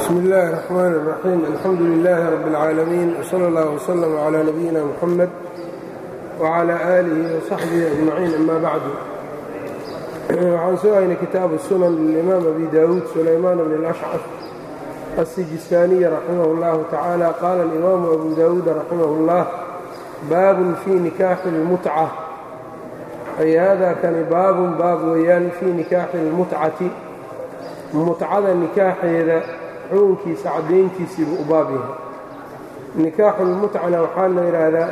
بسم الله الرحمن الرحيم الحمد لله رب العالمين وصلى الله وسلم على نبينا محمد وعلى آله وصحبه أجمعين أما بعد. waxaan soo haynay kitaabu الsunan lلإimaam abi daawuud sulaymaan bn الأشcث الsijistaaniي raximah اllahu tacaala qaala الإimaamu abu daawuud raximah اllah baabun fii nikaaxi اlmutca ay hada kani baabun baab weeyaan fii nikaaxi اlmutcati mutcada nikaaxeeda xukunkiisa caddayntiisiibuu u baab yahay. nikaaxu lmutcana waxaa la yidhaahdaa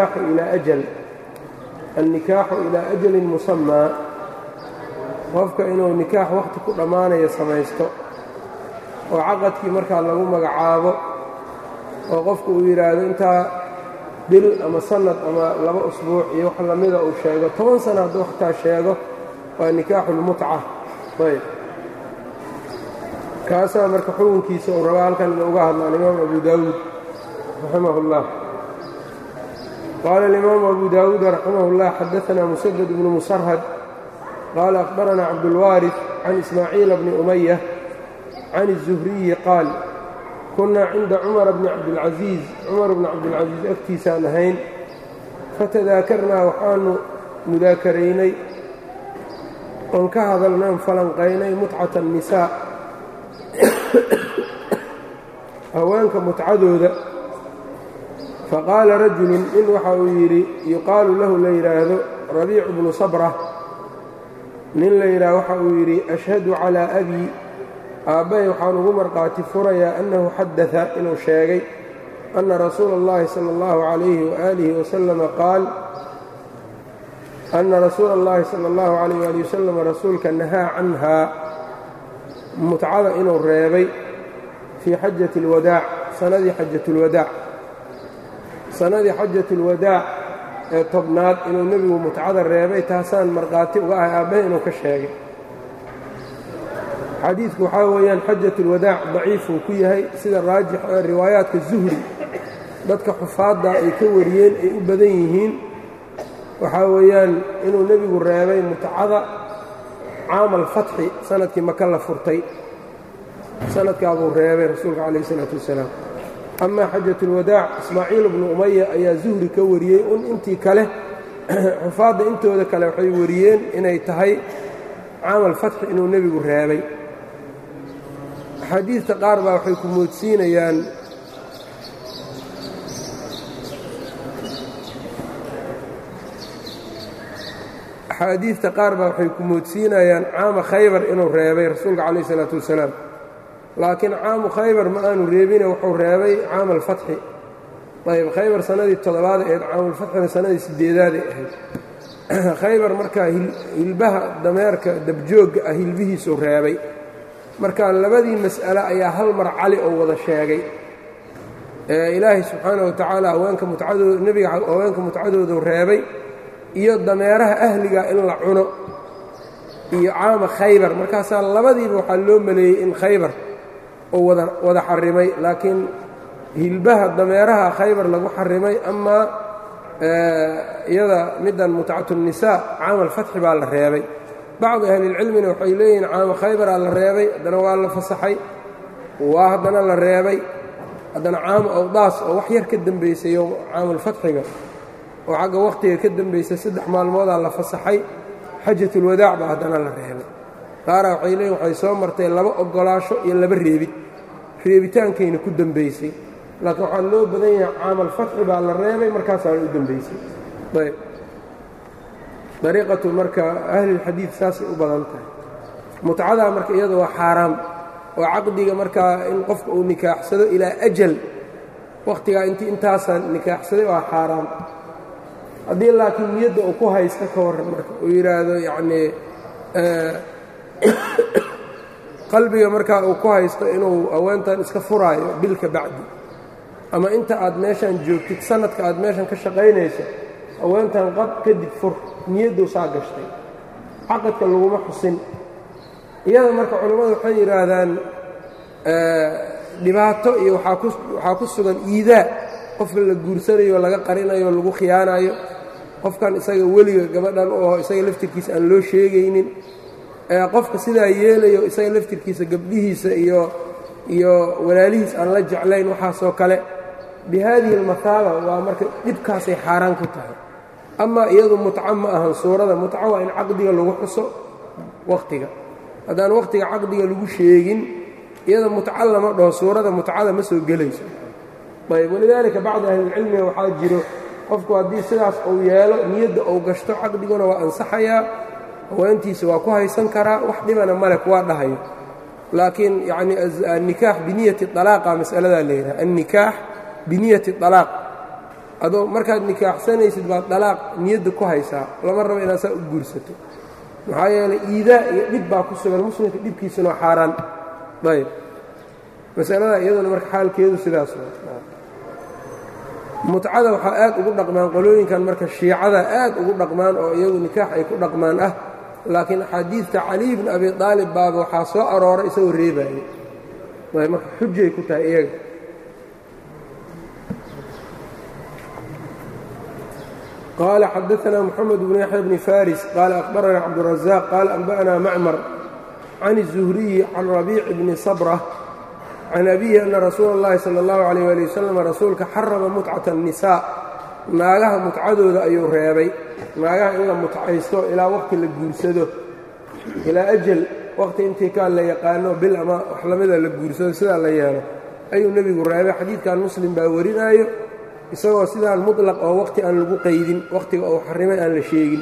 annikaaxu ilaa ajalin musamaa, qofka inuu nikaax wakhti ku dhammaanaya samaysto oo caqadkii markaa lagu magacaabo oo qofku uu yidhaahdo intaa bil ama sannad ama 2 usbuuc iyo wax lamida uu sheego 10 sana hadduu wakhtaa sheego waa nikaaxu lmutca. ayb kaasaa marka xukunkiisa uu rabaa halkan ina uga hadla alimaam abu daawuud raximah اllah. qaala alimaamu abu daawuud raximah اllah xadaanaa musadad bnu musarhad qaala akhbaranaa cabdulwaariث can ismaaciila bni umaya can الzuhriyi qaal kunnaa cinda cumar bni cabdilcasiiz agtiisaan ahayn fatadaakarnaa waxaanu mudaakaraynay oon ka hadalnayn falanqaynay mutcata الnisaa haweenka mutcadooda. faqaala rajulun nin waxa uu yidhi yuqaalu lahu la yidhaahdo rabiicu bnu sabra, nin la yidhaah waxa uu yidhi ashhadu calaa abii, aabbahay waxaan ugu marqaati furayaa annahu xadada inuu sheegay anna rasuula اllahi sala اllahu calayhi waaalihi wasalama qaal anna rasuula اllahi sala اllahu calayh waali wasalam rasuulka nahaa canhaa mutcada inuu reebay fii xajati اlwadaac sanadii xajati اlwadaac ee tobnaad inuu nebigu mutcada reebay, taasaan markhaati uga ahay aabbahay inuu ka sheegay. xadiidku waxaa weeyaan xajat اlwadaac daciifuu ku yahay sida raajix ee riwaayaadka zuhri dadka xufaadda ay ka wariyeen ay u badan yihiin. waxaa weeyaan inuu nebigu reebay mutcada caam alfatxi sanadkii maka la furtay, sanadkaabuu reebay rasuulka calayh isalaatu wassalaam. amaa xajat اlwadaac ismaaciil bnu umaya ayaa zuhri ka wariyey intii kale xufaadda intooda kale waxay wariyeen inay tahay caam alfatxi inuu nebigu reebay. axaadiidta qaar baa waxay ku moodsiinayaan caama khaybar inuu reebay rasuulka calayh isalaatu wassalaam, laakiin caamu khaybar ma aanu reebine wuxuu reebay caam alfatxi. ayb khaybar sanadii 7aad ahayd, caamulfatxina sanadii 8aad ahayd. khaybar markaa hilbaha dameerka dabjoogga ah hilbihiisuu reebay. marka labadii mas'ale ayaa hal mar cali oo wada sheegay. ilaahay subxaanaه wa tacaala nebiga haweenka mutcadoodu reebay iyo dameeraha ahliga in la cuno iyo caama khaybar. markaasaa labadiiba waxaa loo maleeyey in khaybar oo wada xarimay, laakiin hilbaha dameeraha khaybar lagu xarimay. amaa iyada middan mutcatu الnisaa caama alfatxi baa la reebay. bacdi ahlilcilmina waxay leeyihiin caama khaybaraa la reebay, haddana waa la fasaxay, waa haddana la reebay, haddana caamu awdaas oo wax yar ka dembaysayo caamulfatxiga oo xagga wakhtiga ka dembaysa 3 maalmoodaa la fasaxay. xajatulwadaac baa haddana la reebay. qaaraa waxay leeyihin waxay soo martay 2 oggolaasho iyo 2 reebitaankayna ku dembaysay, laakiin waxaa loo badan yahay caamalfatxi baa la reebay, markaasaana u dembaysay. ayb dariiqatu marka ahlilxadiid saasay u badan tahay. mutcadaa marka iyada waa xaaraam, oo caqdiga markaa in qofka uu nikaaxsado ilaa ajal wakhtigaa intaasaan nikaaxsaday waa xaaraam. haddii laakiin niyadda uu ku haysto ka warran marka uu yidhaahdo yacnii qalbiga markaa uu ku haysto inuu haweentan iska furaayo bil ka bacdi, ama inta aad meeshan joogtid sanadka aad meeshan ka shaqaynayso haweentan qad kadib fur, niyaddu saa gashtay, caqadka laguma xusin. iyada marka culammadu waxay yidhaahdaan dhibaato iyo waxaa ku sugan iidaa, qofka la guursanayo laga qarinayo lagu khiyaanayo, qofkan isaga weliga gabadhan oo isaga laftirkiisa aan loo sheegaynin, qofka sidaa yeelayo isaga laftirkiisa gabdhihiisa iyo iyo walaalihiis aan la jeclayn waxaasoo kale bihadihi almathaaba waa marka dhibkaasay xaaraan ku tahay. amaa iyadu mutco ma ahan suurada mutco waa in caqdiga lagu xuso wakhtiga. haddaan wakhtiga caqdiga lagu sheegin iyada mutco lama dhaho, suurada mutcada ma soo gelayso. ayb walidaalika bacdi ahlilcilmiga waxaa jiro qofku haddii sidaas uu yeelo niyadda uu gashto caqdiguna waa ansaxayaa, haweentiisa waa ku haysan karaa, wax dhibana male kuwaa dhahayo. laakiin yacni annikaax biniyati alaaqa mas'aladaa la yidhaha annikaax biniyati alaaq. adoo markaad nikaaxsanaysid baad dalaaq niyadda ku haysaa, lama rabo inaad saa u guursato, maxaa yeelay iidaa iyo dhib baa ku sugan, muslimka dhibkiisuna waa xaaraan. ayb masaladaa iyaduna marka xaalkeedu sidaas mutcada waxaa aad ugu dhaqmaan qolooyinkan marka shiicada aad ugu dhaqmaan oo iyagu nikaax ay ku dhaqmaan ah, laakiin axaadiidta cali bn abi aalib baaba waxaa soo arooray isagoo reebaayey. ayb marka xujay ku tahay iyaga. qaala xadaثna mxamed bn yaxya bni faris qaala akhbarana cabdالraزاq qaala anba'na macmar can الzuhriyi can rabiic bni sabrة can abihi ana rasuula اllahi salى اllahu عalيyه ali wasalam rasuulka xarama mutcata الnisaa naagaha mutcadooda ayuu reebay. naagaha in la mutcaysto ilaa waqti la guursado, ilaa ajal waqti intii kaa la yaqaano bil ama wax lamida la guursado sidaa la yeelo ayuu nebigu reebay. xadiidkan muslim baa warinaayo isagoo sidaan muطlaq oo waqti aan lagu qaydin, waqtiga uu xarimay aan la sheegin.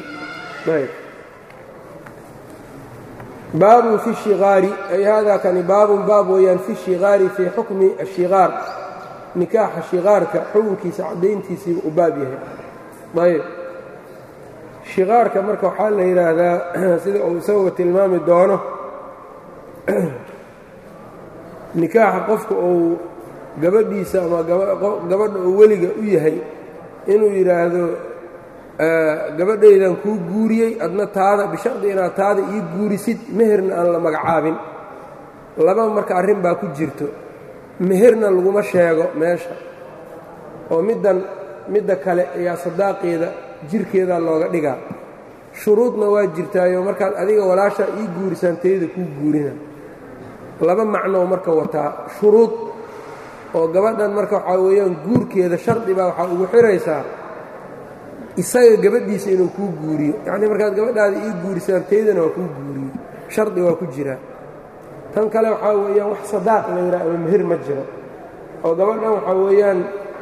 baabun fi الشhiqaari ay hada kani baabun baab weeyaan fi الشhiqaari fii xukmi الشhiqaar, nikaaxa shiqaarka xukunkiisa caddayntiisiiba u baab yahay. ayb shiqaarka marka waxaa la yidhaahdaa sida uu isaguba tilmaami doono nikaaxa qofka uu gabadhiisa ama gabadha uu weliga u yahay inuu yidhaahdo gabadhaydan kuu guuriyey adna taada bishardi inaad taada ii guurisid, meherna aan la magacaabin. laba marka arrin baa ku jirto, meherna laguma sheego meesha oo midda kale ayaa sadaaqeeda jirkeedaa looga dhigaa. shuruudna waa jirtaayo markaad adiga walaashaa ii guurisaan tayada kuu guurina. laba macnoo marka wataa shuruud oo gabadhan marka waxaa weeyaan guurkeeda shardi baa waxaa ugu xiraysaa isaga gabadhiisa inuu kuu guuriyo, yacnii markaad gabadhaada ii guurisaan taydana waa kuu guuriyo, shardi waa ku jiraa. tan kale waxaa weeyaan wax sadaaq la yidhaha ama meher ma jiro oo gabadhan waxaa weeyaan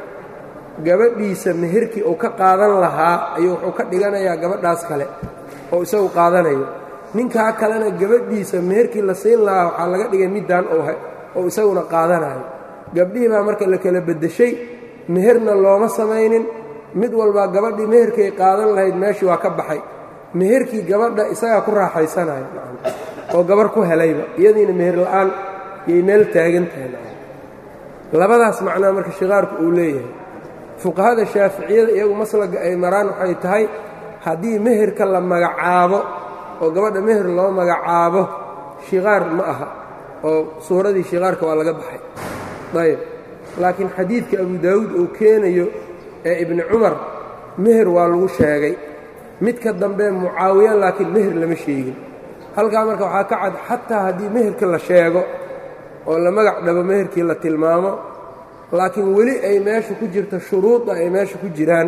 gabadhiisa meherkii uu ka qaadan lahaa ayuu wuxuu ka dhiganayaa gabadhaas kale oo isagu qaadanayo. ninkaa kalena gabadhiisa meherkii la siin lahaa waxaa laga dhigay middaan oo isaguna qaadanayo. gabdhihii baa marka la kala beddeshay, meherna looma samaynin, mid walbaa gabadhii meherkay qaadan lahayd meeshii waa ka baxay. meherkii gabadha isagaa ku raaxaysanayo oo gabar ku helayba, iyadiina meher la'aan yay meel taagan tahay. labadaas macnaa marka shiqaarku uu leeyahay. fuqahada shaaficiyada iyagu maslaga ay maraan waxay tahay haddii meherka la magacaabo oo gabadha meher loo magacaabo shiqaar ma aha oo suuradii shiqaarka waa laga baxay. ayb laakiin xadiidka abu daawuud uu keenayo ee ibni cumar meher waa lagu sheegay, midka dambe mucaawiya laakiin meher lama sheegin. halkaa marka waxaa ka cad xataa haddii meherka la sheego oo la magac dhabo meherkii la tilmaamo, laakiin weli ay meesha ku jirto shuruudda ay meesha ku jiraan,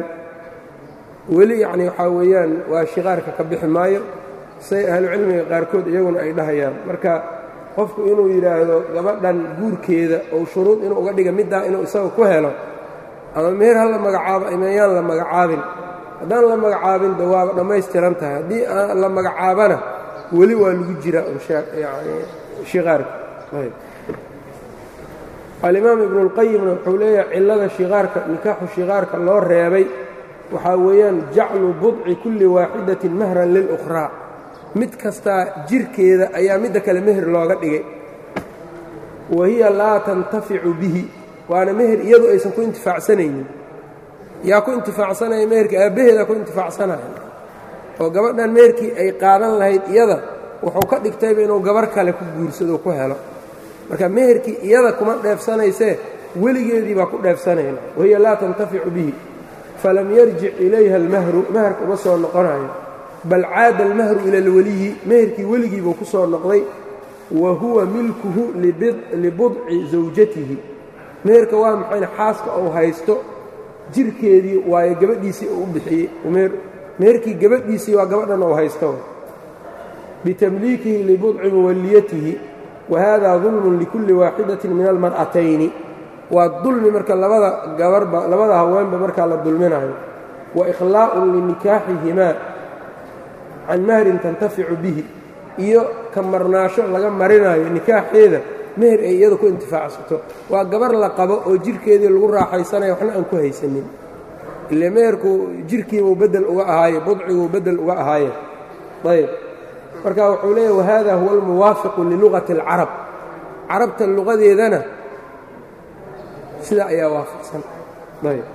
weli yacnii waxaa weeyaan waa shiqaarka ka bixi maayo say ahlucilmiga qaarkood iyaguna ay dhahayaan. marka qofku inuu yidhaahdo gabadhan guurkeeda ou shuruud inuu uga dhiga middaa inuu isaga ku helo, ama meher ha la magacaabo imayaan la magacaabin. haddaan la magacaabin de waaba dhammaystiran tahay, haddii aan la magacaabana weli waa lagu jiraa yani shiqaarka. alimaam ibnuulqayimna wuxuu leeyahay cillada shiqaarka nikaaxu shiqaarka loo reebay waxaa weeyaan jaclu budci kulli waaxidatin mahran lilukhraa. mid kastaa jirkeeda ayaa midda kale meher looga dhigay. wa hiya laa tantaficu bihi, waana meher iyadu aysan ku intifaacsanaynin. yaa ku intifaacsanaya meherka? aabbaheedaa ku intifaacsanaya oo gabadhan meherkii ay qaadan lahayd iyada wuxuu ka dhigtayba inuu gabar kale ku guursado ku helo. marka meherkii iyada kuma dheefsanaysee weligeedii baa ku dheefsanayna. wahiya laa tantaficu bihi falam yarjic ilayha almahru, meherka uma soo noqonayo, bal caada almahru ila alweliyi, meherkii weligii buu ku soo noqday. wa huwa milkuhu libudci zawjatihi meherka waa maxayna xaaska uu haysto jirkeedii waayo gabadhiisii uu u bixiyey meherkii gabadhiisii waa gabadhan uu haysto bitamliikihi libudci muwalliyatihi wa hada dulmun likulli waaxidatin min almar'atayni waa dulmi marka labada haweenba markaa la dulminayo wa ikhlaa'un linikaaxihimaa can mahrin tantaficu bihi iyo ka marnaasho laga marinayo nikaaxeeda meher ay iyada ku intifaacsato waa gabar la qabo oo jirkeedii lagu raaxaysanayo waxna aan ku haysanin ile meherku jirkiibuu bedel uga ahaaye budciguu bedel uga ahaaye ayb marka wuxuu leeyahy wahada huwa almuwaafiqu lilugati اlcarab carabta luqadeedana sidaa ayaa waafaqsan ayb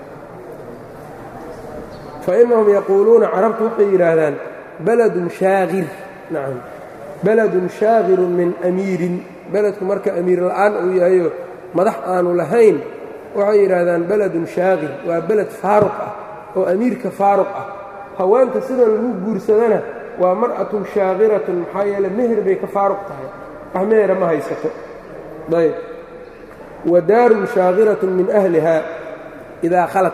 fainahum yaquuluuna carabtu waxay yidhaahdaan baladun shaakir nacam baladun shaakirun min amiirin beledku marka amiir la'aan uu yahayo madax aanu lahayn waxay yidhaahdaan baladun shaakir waa beled faaruq ah oo amiirka faaruq ah haweenta sidan lagu guursadana waa mar'atun shaakiratun maxaa yeele meher bay ka faaruq tahay wax mehera ma haysato ayb wa daarun shaakiratun min ahliha idaa khalad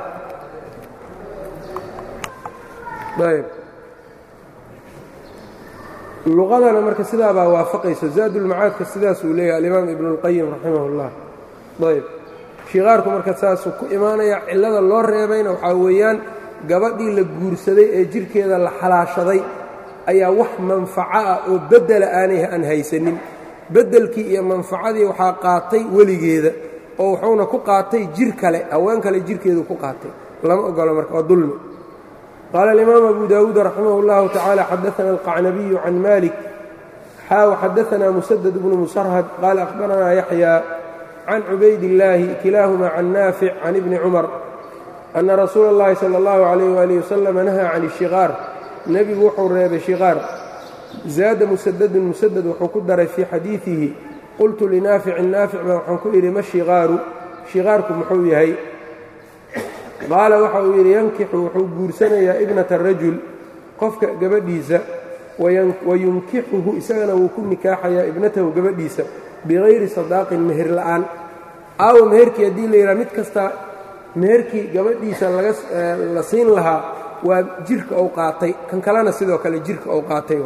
ayb luqadana marka sidaabaa waafaqayso zaadulmacaadka sidaasuu leeyahay alimaam ibnu اlqayim raximah اllah ayb shiqaarku marka saasuu ku imaanaya cillada loo reebayna waxaa weeyaan gabadhii la guursaday ee jirkeeda la xalaashaday ayaa wax manfaco ah oo beddela aan haysanin beddelkii iyo manfacadii waxaa qaatay weligeeda oo wuxuuna ku qaatay jir kale haween kale jirkeedu ku qaatay lama ogolo marka waa dulmi qaala alimaam abu daawuud raximah اllahu tacaala xadaana alqacnabiyu can malik xadaana musadad bnu musarhad qaala akhbaranaa yaxya can cubaydillaahi kilaahuma can naafic can ibni cumar ana rasuula اllahi salى اllahu عalayh waalih wasalam nahaa can الshiqaar nebigu wuxuu reebay shiqaar zaada musadadun musadad wuxuu ku daray fii xadiidihi qultu linaaficin naafic baa waxaan ku idhi ma shiqaaru shiqaarku muxuu yahay qaala waxa uu yidhi yankixu wuxuu guursanayaa ibnata rajul qofka gabadhiisa wayunkixuhu isagana wuu ku nikaaxayaa ibnatahu gabadhiisa bikayri sadaaqin meher la'aan aawo meherkii haddii la yidhaha mid kasta meherkii gabadhiisa la siin lahaa waa jirka uu qaatay kan kalena sidoo kale jirka uu qaatay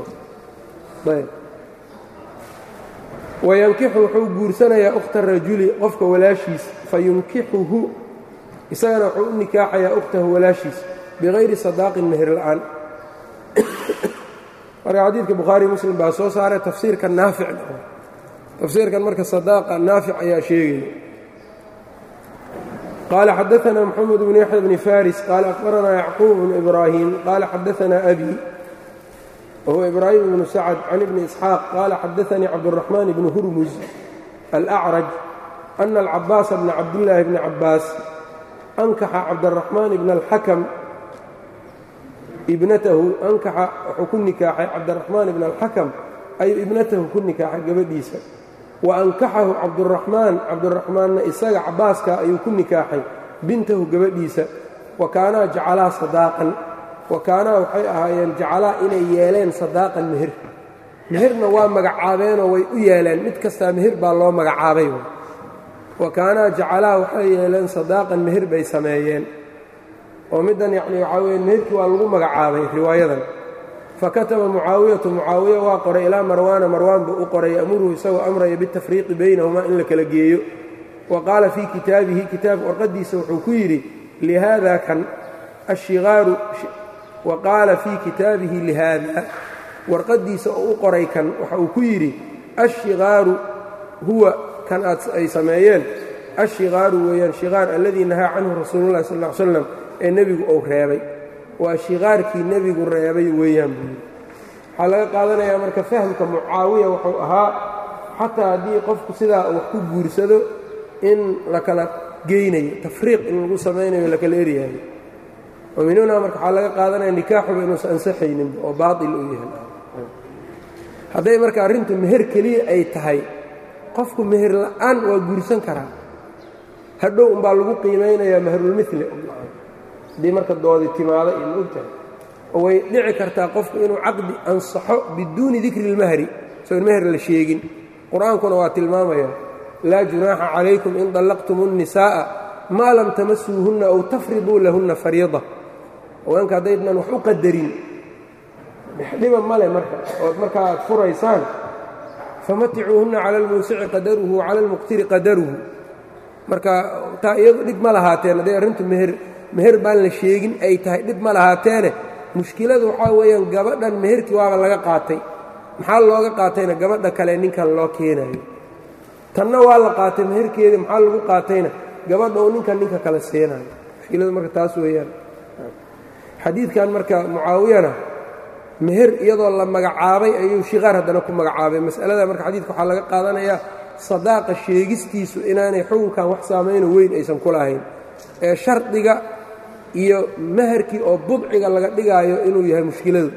wayankixu wuxuu guursanayaa ukhta rajuli qofka walaashiis fayunkixuhu isagana wuxuu u nikaaxayaa ukhtahu walaashiis bikayri sadaaqin meher la'aan marka xadiidka bukhaari muslim baa soo saaray tafsiirka naaficna tafsiirkan marka sadaaqa naafic ayaa sheegaya qaala xadaana moxamed bnu yaxya bni faris qaala akhbaranaa yacquub bnu ibraahim qaala xadaanaa abi wahuwa ibraahim bnu sacd can ibni isxaaq qaala xadaanii cabduraxmaan bnu hurmuz alacraj ana alcabaasa bna cabdillaahi bni cabbaas ankaxa cabdaraxmaan ibna alxakam ibnatahu ankaxa wuxuu ku nikaaxay cabdiraxmaan ibna alxakam ayuu ibnatahu ku nikaaxay gabadhiisa wa ankaxahu cabduraxmaanna isaga cabaaska ayuu ku nikaaxay bintahu gabadhiisa wa kaanaa jacalaa sadaaqan wa kaanaa waxay ahaayeen jacalaa inay yeeleen sadaaqan meher meherna waa magacaabeenoo way u yeeleen mid kastaa meher baa loo magacaabay wa kaanaa jacalaa waxay yeeleen sadaaqan meher bay sameeyeen oo middan yacni waxaa weeye meherkii waa lagu magacaabay riwaayadan fakataba mucaawiyatu mucaawiya waa qoray ilaa marwaana marwaan buu u qoray ya'muruhu isagoo amraya bitafriiqi baynahumaa in la kala geeyo wa qaala fii kitaabihi kitaab warqaddiisa wuxuu ku yidhi lihaada kan ashigaaru wa qaala fii kitaabihi lihaada warqaddiisa oo u qoray kan waxa uu ku yidhi ashigaaru huwa kan ay sameeyeen ashigaaru weeyaan shigaar alladii nahaa canhu rasuulullahi sal ll ly slam ee nebigu uu reebay waa shiqaarkii nebigu reebay weeyaan buu yidhi waxaa laga qaadanayaa marka fahamka mucaawiya wuxuu ahaa xataa haddii qofku sidaa wax ku guursado in la kala geynayo tafriiq in lagu samaynayo la kala eryahayo oo minuna marka waxaa laga qaadanaya nikaaxuba inuusan ansaxayninba oo baatil uu yahay hadday marka arrintu meher keliya ay tahay qofku meher la'aan waa guursan karaa hadhow umbaa lagu qiimaynayaa mahrulmili haddii marka doodi timaado iyo ma ogtahay oo way dhici kartaa qofku inuu caqdi ansaxo biduuni dikri اlmahri soon meher la sheegin qur-aankuna waa tilmaamaya laa junaaxa calaykum in dallaqtum الnisaaءa maa lam tamasuuhunna aw tafriduu lahunna fariida haweenka haddaydnan wax u qadarin dhiba male marka ood markaa aad furaysaan famaticuuhunna cala almuusici qadaruhu wacala almuqtiri qadaruhu marka taa iyadu dhib ma lahaateen hadday arrintu meher baan la sheegin ay tahay dhib ma lahaateene mushkiladu waxaa weeyaan gabadhan meherkii waaba laga qaatay maxaa looga qaatayna gabadha kale ninkan loo keenayo tanna waa la qaatay meherkeeda maxaa lagu qaatayna gabadha uu ninka kale seenayo mushkiladu marka taas weeyaan xadiidkan marka mucaawiyana meher iyadoo la magacaabay ayuu shiqaar haddana ku magacaabay mas'alada marka xadiidka waxaa laga qaadanayaa sadaaqa sheegistiisu inaanay xukunkan wax saamayno weyn aysan ku lahayn ee shardiga iyo meherkii oo budciga laga dhigaayo inuu yahay mushkiladu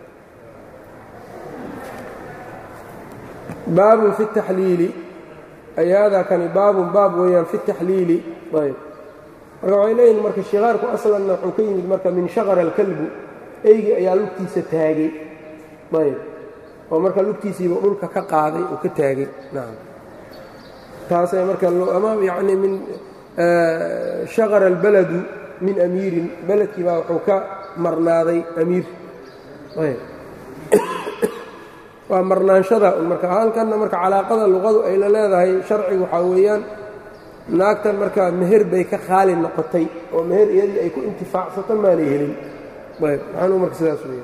baabun fi taxliili ay haadaa kani baabun baab weeyaan fi taxliili ayb marka waxay leeyihin marka shiqaarku aslanna wuxuu ka yimid marka min shaqara alkalbu eygii ayaa lugtiisa taagay ayb oo marka lugtiisiiba dhulka ka qaaday oo ka taagay nacam taasay marka ama yacni min shaqara albaladu min amiirin beledkii baa wuxuu ka marnaaday amiir ayb waa marnaanshada marka halkanna marka calaaqada luqadu ay la leedahay sharciga waxaa weeyaan naagtan marka meher bay ka khaali noqotay oo meher iyadii ay ku intifaacsato maanay helin ayb maxaanuu marka sidaas weeyaan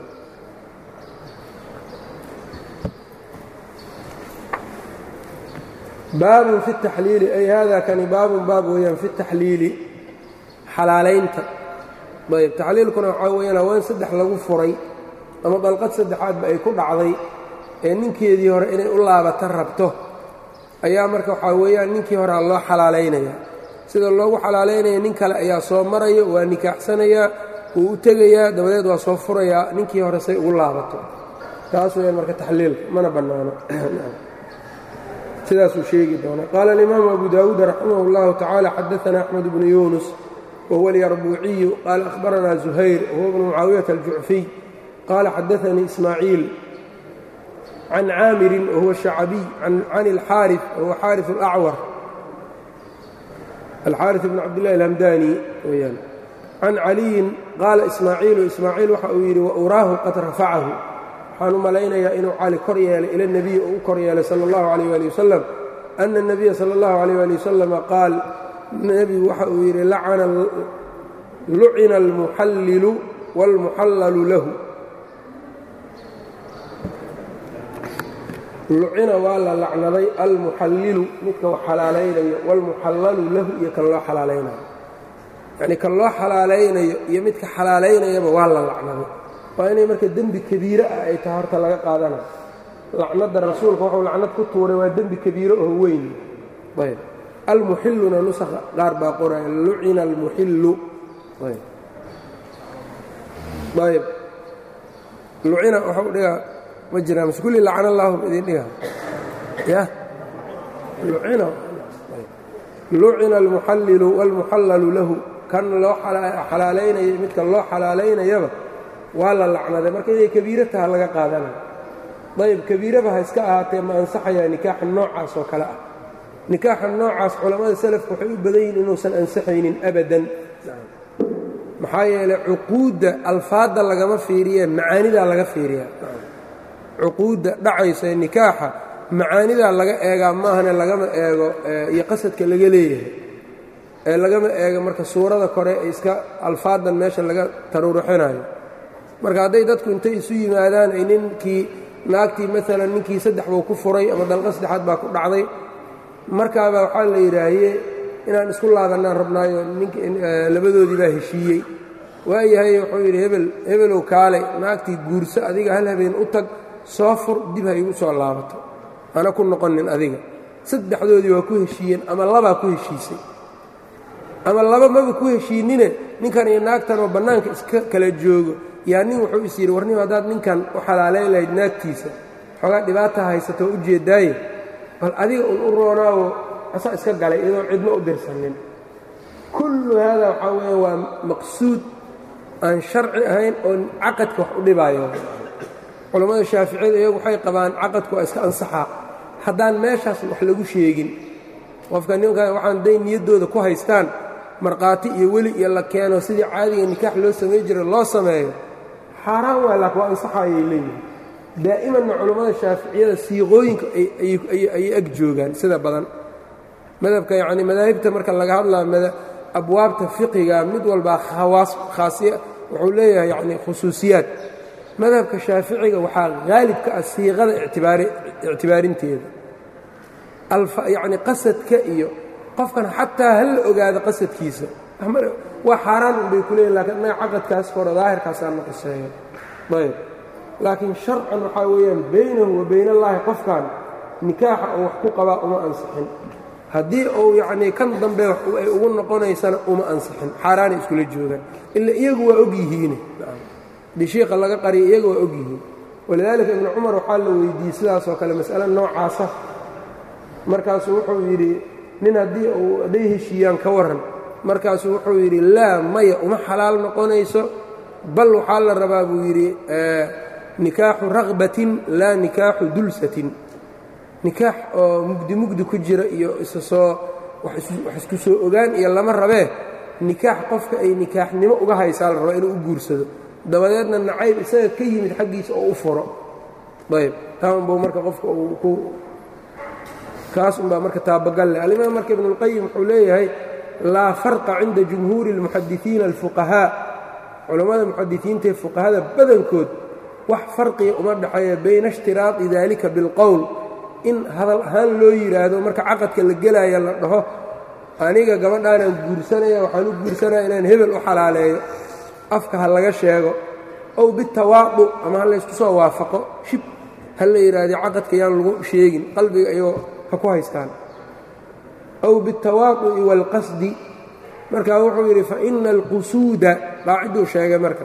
baabun fi taxliili ay haadaa kani baabun baab weeyaan fi taxliili xalaalaynta ayb taxliilkuna waxaa weeyaan haween saddex lagu furay ama dalqad saddexaadba ay ku dhacday ee ninkeedii hore inay u laabata rabto ayaa marka waxaa weeyaan ninkii horea loo xalaalaynaya sida loogu xalaalaynaya nin kale ayaa soo marayo waa nikaaxsanayaa wuu u tegayaa dabadeed waa soo furayaa ninkii hore say ugu laabato taas weeyaan marka taxliilka mana bannaano sidaasuu sheegi doonaa qaala alimaamu abu daawuud raximah اllahu tacaala xadaana axmed bnu yuunus wahuwa alyarbuuciyu qaala ahbaranaa zuhayr wahuwa bnu mucaawiyata aljucfiy qaala xadaanii ismaaciil can caamirin wahuwa shacabiy can alxaari wahuwa xaariث اlacwar alxaariث bn cabdillahi alhamdani weyaan can caliyin qaala ismaaciilu ismaaciil waxa uu yidhi wauraahu qad rafacahu waxaan u malaynayaa inuu cali kor yeelay ila nebiyi oo u kor yeelay sala اllahu alayh ali wasalam ana الnabiya sala اllahu alayh ali wasalama qaal nebigu waxa uu yidhi lucina almuxallilu wاlmuxallalu lahu lucina waa la lacnaday almuxallilu midka wax xalaalaynayo wاlmuxallalu lahu iyo kan loo xalaalaynayo yacnii kan loo xalaalaynayo iyo midka xalaalaynayaba waa la lacnaday waa inay marka dembi kabiire ah ay tahay horta laga qaadanayo lacnadda rasuulka wuxuu lacnad ku tuuray waa dembi kabiire oo weyn ayb almuxilluna nusakha qaar baa qoraya lucina almuxillu ayb lucina waxau dhigaa ma jiraa mase kulli lacana allaahum idin dhigaa ya lucina almuxallilu wاlmuxallalu lahu kan loo xalaalaynayo midka loo xalaalaynayaba waa la lacnaday marka inay kabiiro taha laga qaadanayo ayb kabiiraba ha iska ahaatee ma ansaxayaa nikaaxa noocaas oo kale ah nikaaxa noocaas culammada salafka waxay u badan yihin inuusan ansaxaynin abadan maxaa yeelay cuquudda alfaadda lagama fiiriye macaanidaa laga fiiriyaa cuquudda dhacaysa ee nikaaxa macaanidaa laga eegaa maahane lagama eego iyo qasadka laga leeyahay ee lagama eego marka suurada kore ee iska alfaaddan meesha laga taruuruxinayo marka hadday dadku intay isu yimaadaan ay ninkii naagtii maalan ninkii saddex buu ku furay ama dalqa saddexaad baa ku dhacday markaabaa waxaa la yidhaahiye inaan isku laabannaan rabnaayo labadoodii baa heshiiyey waayahay wuxuu yidhi hebelow kaalay naagtii guurso adiga hal habeen u tag soo fur dib ha igu soo laabato ana ku noqonin adiga saddexdoodii waa ku heshiiyeen ama labaa ku heshiisay ama laba maba ku heshiinine ninkan iyo naagtanoo bannaanka iska kala joogo yaa nin wuxuu is yidhi warnimo haddaad ninkan u xalaalayn lahayd naagtiisa xoogaa dhibaata haysatoo u jeeddaaye bal adiga un u roonaawo asaa iska galay iyadoo cidno u dirsanin kullu haadaa waxaa weeyaan waa maqsuud aan sharci ahayn oo caqadka wax u dhibaayo culammada shaaficiyada iyagu waxay qabaan caqadku waa iska ansaxaa haddaan meeshaas wax lagu sheegin qofka ninkan waxaan day niyaddooda ku haystaan markhaati iyo weli iyo la keeno sidii caadiga nikaax loo samay jira loo sameeyo xaaraan waa laakiin waa ansaxayay leeyihin daa'imanna culammada shaaficiyada siiqooyinka ayay ag joogaan sida badan madhabka yacni madaahibta marka laga hadlaa abwaabta fiqiga mid walbaa khaasiya wuxuu leeyahay yacni khusuusiyaad madhabka shaaficiga waxaa haalib ka ah siiqada ictibaarinteeda yacni qasadka iyo qofkan xataa ha la ogaado qasadkiisa waa xaaraan unbay ku leeyihin lakiin annaga caqadkaas hore daahirkaasaa na quseeyo ayb laakiin sharcan waxaa weeyaan baynahu wa bayn allaahi qofkan nikaaxa oo wax ku qabaa uma ansixin haddii uu yacnii kan dambe ay ugu noqonaysana uma ansixin xaaraanay iskula joogaan ila iyagu waa og yihiine dishiiqa laga qariya iyagu waa og yihiin walidaalika ibnu cumar waxaa la weydiiyey sidaasoo kale mas'ale noocaasa markaasuu wuxuu yidhi nin haddii uu hadday heshiiyaan ka warran markaasuu wuxuu yidhi laa maya uma xalaal noqonayso bal waxaa la rabaa buu yidhi nikaaxu raqbatin laa nikaaxu dulsatin nikaax oo mugdi ku jira iyo wax isku soo ogaan iyo lama rabee nikaax qofka ay nikaaxnimo uga haysaa la rabaa inuu u guursado dabadeedna nacayb isaga ka yimid xaggiisa oo u furo ayb taa unbuu marka qofka kaas unbaa marka taabagal leh alimaam marka ibnuulqayim wuxuu leeyahay laa farqa cinda jumhuuri اlmuxadisiina alfuqahaa culammada muxadisiintaee fuqahada badankood wax farqiga uma dhexeeya bayna اshtiraaطi dalika biاlqowl in hadal ahaan loo yidhaahdo marka caqadka la gelaya la dhaho aniga gabadhaanaan guursanaya waxaan u guursanaya inaan hebel u xalaaleeyo afka ha laga sheego ow bitawaadu ama ha laysku soo waafaqo shib ha la yidhaahdo caqadka yaan lagu sheegin qalbiga ayagoo ha ku haystaan ow biاtawaadu'i wاlqasdi markaa wuxuu yidhi faina alqusuuda qaaciduu sheegay marka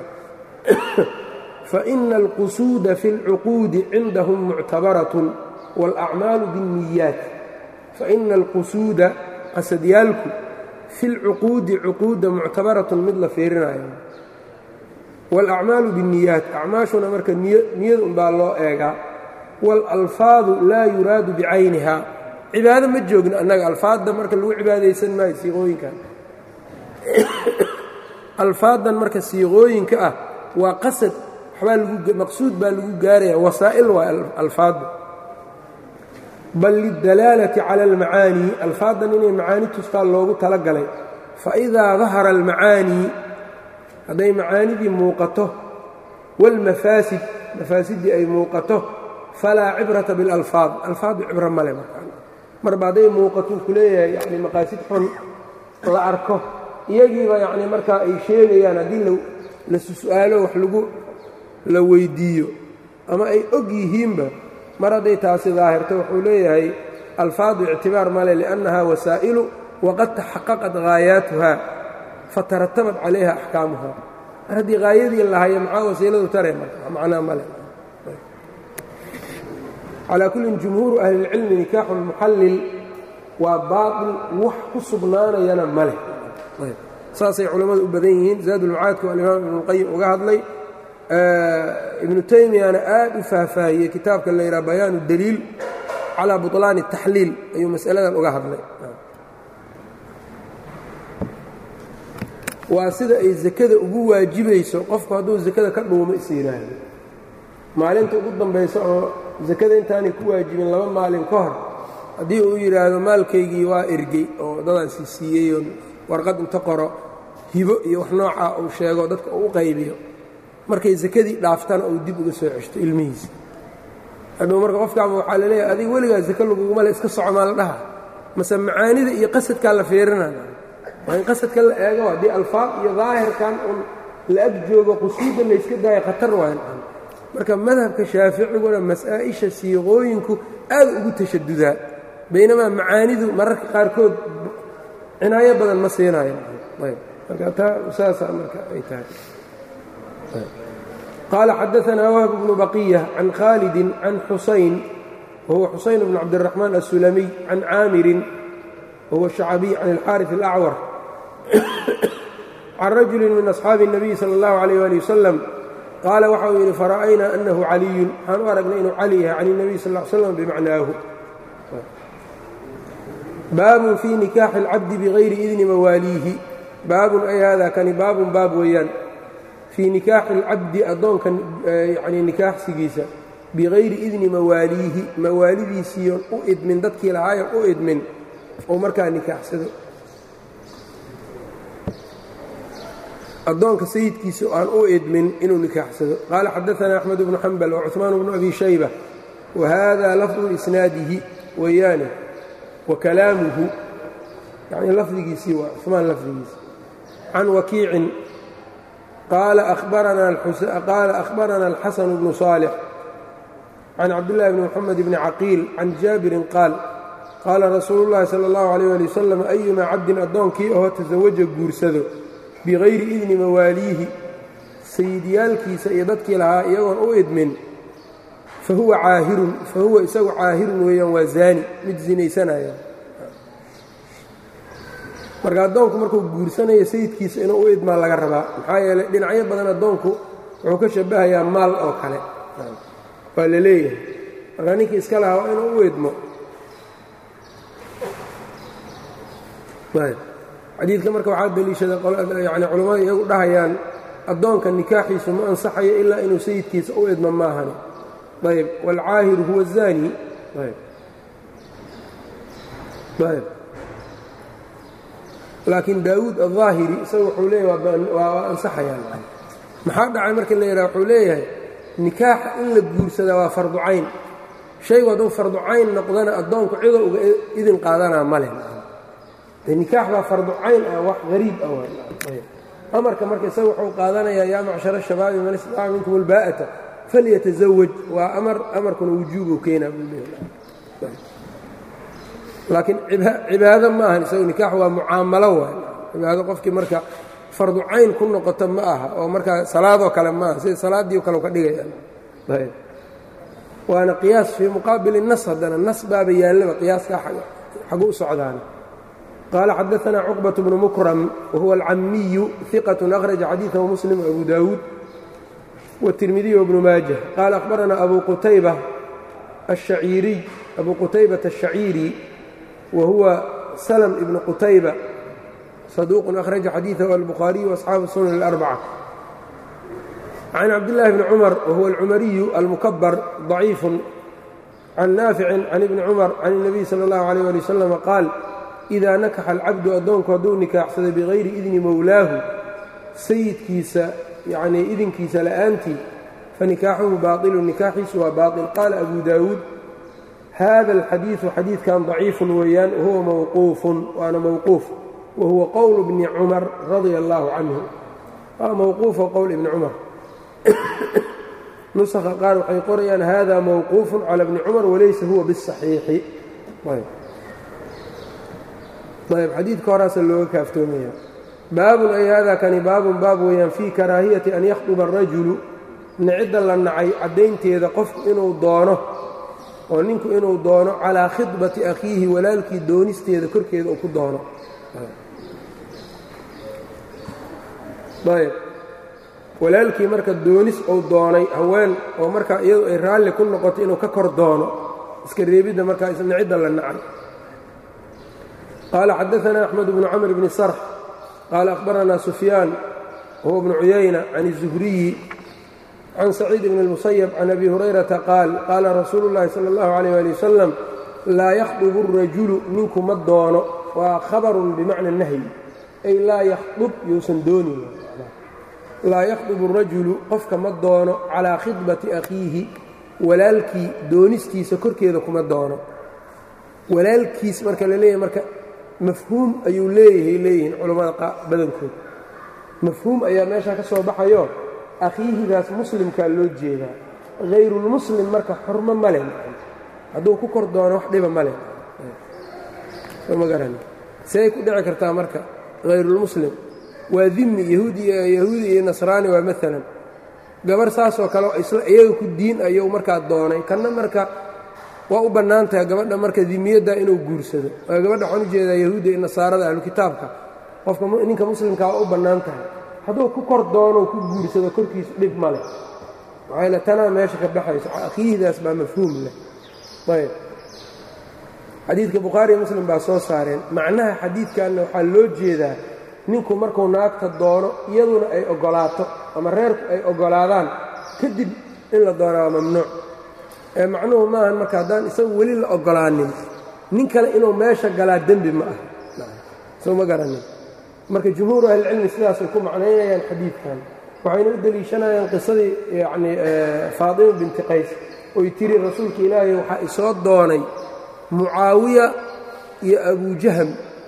faina alqusuuda fi اlcuquudi cindahum muctabaratun wاlأcmaalu bالniyaat faina alqusuuda qasadyaalku fi اlcuquudi cuquudda muctabaratun mid la fiirinayo wاlأcmaalu bالniyaat acmaashuna marka niyad unbaa loo eegaa wاlalfaadu laa yuraadu bicayniha cibaado ma joogno annaga alfaadda marka lagu cibaadaysan maayo siiqooyinkan alfaaddan marka siiqooyinka ah waa qasad waxbaa maqsuud baa lagu gaaraya wasaa'il waa alfaadda bal lidalaalati cala almacaanii alfaaddan inay macaani tustaa loogu tala galay faidaa dahara almacaanii hadday macaanidii muuqato wاlmafaasid mafaasiddii ay muuqato falaa cibrata biاlalfaad alfaaddu cibro male marba hadday muuqatuu ku leeyahay yani maqaasid xun la arko iyagiiba yacni markaa ay sheegayaan haddii la su-aalo wax la weyddiiyo ama ay og yihiinba mar hadday taasi daahirto wuxuu leeyahay alfaadu ictibaar male liannaha wasaa'ilu waqad taxaqaqat gaayaatuha fataratabad calayha axkaamuha mar haddii haayadii lahayo maxaa wasiiladu tare macnaa male calaa kullin jumhuuru ahli اlcilmi nikaaxu lmuxallil waa baatil wax ku sugnaanayana ma leh saasay culammadu u badan yihiin zaadulmacaadku alimaam ibnuulqayim uga hadlay ibnu taymiyana aad u faahfaahiyey kitaabka la yidhaha bayaanu daliil calaa buطlaani الtaxliil ayuu mas'aladan uga hadlay waa sida ay zakada ugu waajibayso qofku hadduu zakada ka dhuumo is yidhaahdo maalinta ugu dambaysa oo zakada intaanay ku waajibin 2 maalin ka hor haddii uu yidhaahdo maalkaygii waa ergey oo dadaasi siiyey oo warqad inta qoro hibo iyo wax noocaa uu sheego dadka uu u qaybiyo markay zakadii dhaaftana uu dib uga soo ceshto ilmihiisa hadhow marka qofkaama waxaa la leeyahay adiga weligaa zaka laguguma le iska socomaa la dhaha mase macaanida iyo qasadkaa la fiirinaya waa in qasadka la eego haddii alfaad iyo daahirkan un la ag joogo qusuudda layska daayo khatar waayan marka madhabka shaaficiguna masaa'isha siiqooyinku aad ugu tashadudaa baynamaa macaanidu mararka qaarkood cinaayo badan ma siinayo marka taa saasaa marka ay tahay qaala xadaanaa wahb bnu baqiya can khaalidin can xusayn wahuwa xusayn bnu cabdiraxmaan assulamiy can caamirin wahuwa shacabiy can alxaariث alacwar can rajuli min asxaabi الnabiy salى اllahu عalيyه ali wasalam qaala waxa uu yidhi fara'aynaa annahu caliyun waxaan u aragnay inuu cali yahay can الnabiy sal ll slam bimacnaahu baabun fii nikaaxi اlcabdi bigayri idni mawaaliihi baabun ay hada kani baabun baab weeyaan fii nikaaxi اlcabdi addoonka yani nikaaxsigiisa bigayri idni mawaaliihi mawaalidiisiiyoon u idmin dadkii lahaayan u idmin oo markaa nikaaxsado addoonka sayidkiisa aan u idmin inuu nikaaxsado qaala xadaثana axmed bnu xambal wacuثmaan bnu abi shayba wahada lafdu isnaadihi weeyaane wa kalaamuhu yani lafdigiisii waa cuثmaan lafdigiisa can wakiicin qaala akhbarana alxasan bnu صaalix can cabdillaahi bni moxamed bni caqiil can jaabirin qaal qaala rasuulu llaahi sala allahu alayh ali wasalam ayumaa cabdin addoonkii oo tasawaja guursado bigayri idni mawaaliihi sayidyaalkiisa iyo dadkii lahaa iyagoon u idmin fa huwa caahirun fa huwa isagu caahirun weeyaan waa zaani mid sinaysanaya marka addoonku markuu guursanayo sayidkiisa inuu u idmaa laga rabaa maxaa yeelay dhinacyo badan addoonku wuxuu ka shabahayaa maal oo kale waa la leeyahay markaa ninkii iska lahaa waa inuu u idmo xadiidka marka waxaa deliishada yani culammadu iyagu dhahayaan addoonka nikaaxiisu ma ansaxayo ilaa inuu sayidkiisa u idmo maahani ayb waalcaahiru huwa الzaani laakiin daawuud الظaahiri isaga wuxuu leeyahay waa ansaxayaan maxaa dhacay marka la yidhaha wuxuu leeyahay nikaaxa in la guursadaa waa fardu cayn shaygu hadduu fardu cayn noqdana addoonku cidoo uga idin qaadanaa ma leh nikaax baa fardu cayn ah wax hariib ah amarka marka isaga wuxuu qaadanayaa yaa macshara shabaabi man istaaca minkum albaa'ata falyatazawaj waa amarkuna wujuubu keenaa buu leeyahay laakiin cibaado ma ahan isagu nikaax waa mucaamalo waay cibaado qofkii marka fardu cayn ku noqota ma aha oo markaa salaadoo kale ma aha sida salaaddii o kale u ka dhigayaan waana qiyaas fii muqaabili nas haddana nas baaba yaallaba qiyaaskaa xagu u socdaan qaala xadaثna cuqbaة bnu mukram wahuwa alcamiyu ثiqaة akhraja xadiiثahu muslim abu daawuud wالtirmidiy wbnu maajah qaala akhbarana abu qutaybata الshaciiri wahuwa slm ibn qutayba صaduuq akhraja xadiiثahu albukhaariyu وaصxaabu sunan الأrbacة can cabdillaahi bni cumar wahuwa alcumariyu almukabar ضaciif can naaficin can ibni cumar can الnabiy salى اllahu عalيه ali waslm qaal إida nakaxa alcabdu addoonku hadduu nikaaxsaday bigayri idni mowlaahu sayidkiisa yanii idinkiisa la'aantii fanikaaxuhu baailu nikaaxiisu waa baail qaala abu daawuud hada alxadiiثu xadiidkan ضaciifun weeyaan wahuwa mawquufun waana mawquuf wahuwa qowl bni cumar radia اllahu canhu waa mawquufo qowl ibni cumar nusakha qaar waxay qorayaan hada mawquufun cala bni cumar walaysa huwa biالصaxiixi ayb xadiidka horaasa looga kaaftoomaya baabun ay hada kani baabun baab weeyaan fii karaahiyati an yakhduba arajulu nicidda la nacay caddaynteeda qofku inuu doono oo ninku inuu doono calaa khidbati akhiihi walaalkii doonisteeda korkeeda uu ku doono ayb walaalkii marka doonis uu doonay haween oo markaa iyadu ay raalli ku noqoto inuu ka kor doono iska reebidda markaa nicidda la nacay qaala xadaثna أxmed bnu cmr bni sarx qaala akhbarana sufyaan wahuwa bnu cuyayna can الzuhriyi can saciid bn الmusayb can abi hurayrata qaal qaala rasuulu اllahi salى اllahu عalيyه ali wasalam laa yakhdub الrajulu ninku ma doono waa khabarun bimacna nahyi ay laa yakhdub yousan doonin laa yakhdub الrajulu qofka ma doono calىa khidbati akhiihi walaalkii doonistiisa korkeeda kuma doono walaalkiis marka la leeyahay marka mafhuum ayuu leeyihiin culammada badankood mafhuum ayaa meeshaa ka soo baxayo akhiihidaas muslimkaa loo jeedaa hayrulmuslim marka xurmo ma leh hadduu ku kor doono wax dhiba ma leh ma garan siday ku dhici kartaa marka hayrulmuslim waa dimi yahuudi iyo nasraani waa maalan gabar saasoo kale iyaga ku diin ayuu markaa doonay kanna marka waa u bannaan tahay gabadha marka dimiyadda inuu guursado gabadha waxaan u jeedaa yahuudda iyo nasaarada ahlu kitaabka qofka ninka muslimkaa waa u bannaan tahay hadduu ku kor doonou ku guursado korkiisu dhib ma leh maxaa yaele tanaa meesha ka baxayso akhiihdaas baa mafhuum leh ayb xadiidka bukhaari iyo muslim baa soo saareen macnaha xadiidkanna waxaa loo jeedaa ninku markuu naagta doono iyaduna ay oggolaato ama reerku ay oggolaadaan kadib in la doonaa waa mamnuuc macnuhu maahan marka haddaan isagu weli la oggolaanin nin kale inuu meesha galaa dembi ma ah soo ma garanin marka jumhuuru ahlicilmi sidaasay ku macnaynayaan xadiidkan waxayna u deliishanayaan qisadii yacnii faatima binti qays oy tiri rasuulka ilaahay waxaa isoo doonay mucaawiya iyo abujahm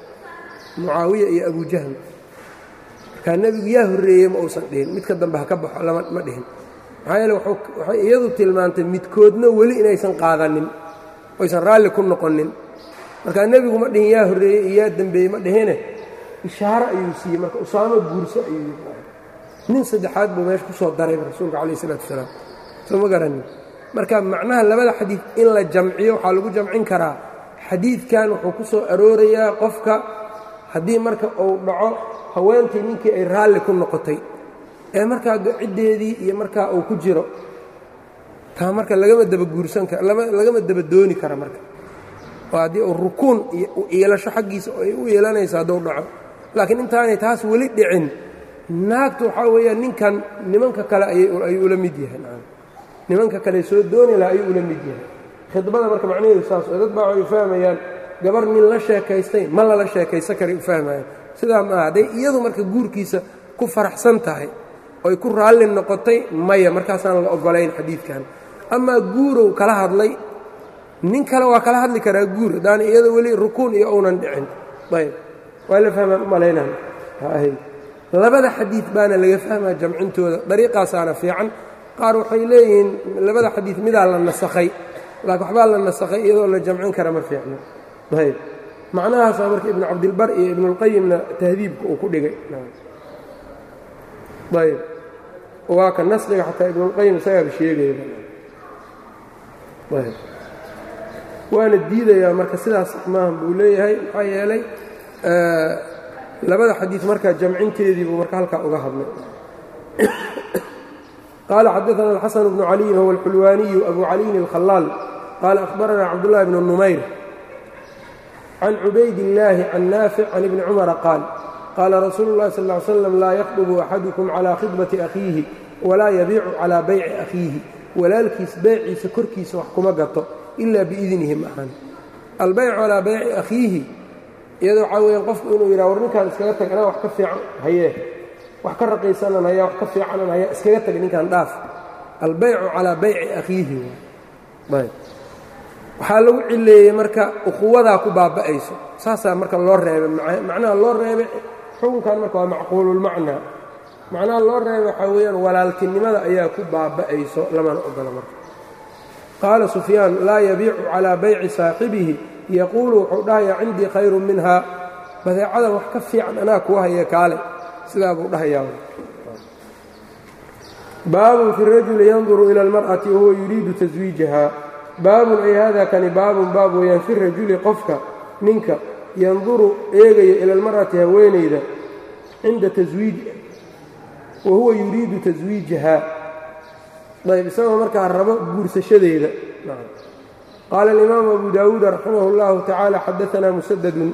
markaa nebigu yaa horreeyey ma uusan dhihin midka dambe ha ka baxo ma dhihin maxaa yeele waxay iyadu tilmaantay midkoodna weli inaysan qaadanin oysan raalli ku noqonin markaa nebigu ma dhihin yaa horreeyey iyo yaa dembeeyey ma dhihine ishaaro ayuu siiyey marka usaamo guurso ayuu nin saddexaad buu meesha ku soo daray rasuulka calayh isalaatu wasalaam soo ma garanin marka macnaha labada xadiid in la jamciyo waxaa lagu jamcin karaa xadiidkan wuxuu ku soo aroorayaa qofka haddii marka uu dhaco haweentii ninkii ay raalli ku noqotay ee markaa ciddeedii iyo markaa uu ku jiro taa marka lagama daba guursan karo lagama daba dooni kara marka oo haddii uu rukuun iyo u yeelasho xaggiisa ay u yeelanayso hadduu dhaco laakiin intaanay taas weli dhicin naagtu waxaa weeyaan ninkan nimanka kale ayuu ula mid yahay nimanka kale soo dooni laha ayuu ula mid yahay khidbada marka macnaheedu saas oo dad baa waxay u fahmayaan gabar nin la sheekaystay ma lala sheekaysan karay u fahmayaan sidaa maaha hadday iyadu marka guurkiisa ku faraxsan tahay oy ku raalli noqotay maya markaasaan la oggolayn xadiidkan amaa guurow kala hadlay nin kale waa kala hadli karaa guur haddaana iyada weli rukuun iyo uunan dhicin ayb waa la fahmaan u malaynan labada xadiid baana laga fahmaa jamcintooda dariiqaasaana fiican qaar waxay leeyihiin labada xadiid midaa la nasakhay laakiin waxbaa la nasakhay iyadoo la jamcin kara ma fiicno ayb macnahaasaa marka ibnu cabdilbar iyo ibnuulqayimna tahdiibka uu ku dhigay ayb waa ka nasqiga xataa ibnuulqayim isagaaba sheegaya ayb waana diidayaa marka sidaas maahan buu leeyahay maxaa yeelay labada xadiid markaa jamcinteedii buu marka halkaa uga hadlay qaala xadaثana الxaسن بن عaliي wهو الxulwaaniyu أbu caliyin الkhalaal qaala أخbarana cabdالlahi بن نmayr can cubayd الlaahi can naafic can ibni cumara qaal qaala rasuulu الlahi sal اه عl slam laa yakhdbu axadukum calىa khidbati akhiihi walaa yabiicu calىa bayci akhiihi walaalkiis beyciisa korkiisa wax kuma gato ilaa biidnihi ma ahan albaycu calىa bayci akhiihi iyada waxaa weeyaan qofku inuu yidhaha war ninkaan iskaga tag anaa wax ka fiican hayee wax ka raqiisanan hayaa wax ka fiicanan hayaa iskaga tag ninkaan dhaaf albaycu calaa bayci akhiihi ayb waxaa lagu cileeyey marka ukhuwadaa ku baaba'ayso saasaa marka loo reebay macnaha loo reebay xukunkan marka waa macquululmacnaa macnaha loo reebay waxaa weeyaan walaaltinimada ayaa ku baaba'ayso lamana ogola marka qaala sufyaan laa yabiicu calaa bayci saaxibihi yaquulu wuxuu dhahayaa cindii khayru minhaa badeecadan wax ka fiican anaa kuu haya kaale sidaa buu dhahayaa baabun fi rajuli yanduru ila almar'ati wahuwa yuriidu taswiijaha baabun ay hada kani baabun baab weeyaan fi rajuli qofka ninka yanduru eegaya ila almar'ati haweenayda cinda taswiij wahuwa yuriidu taswiijaha ayb isagoo markaa rabo guursashadeeda qaala alimaamu abu daawuud raximah اllahu tacaala xadaanaa musadadun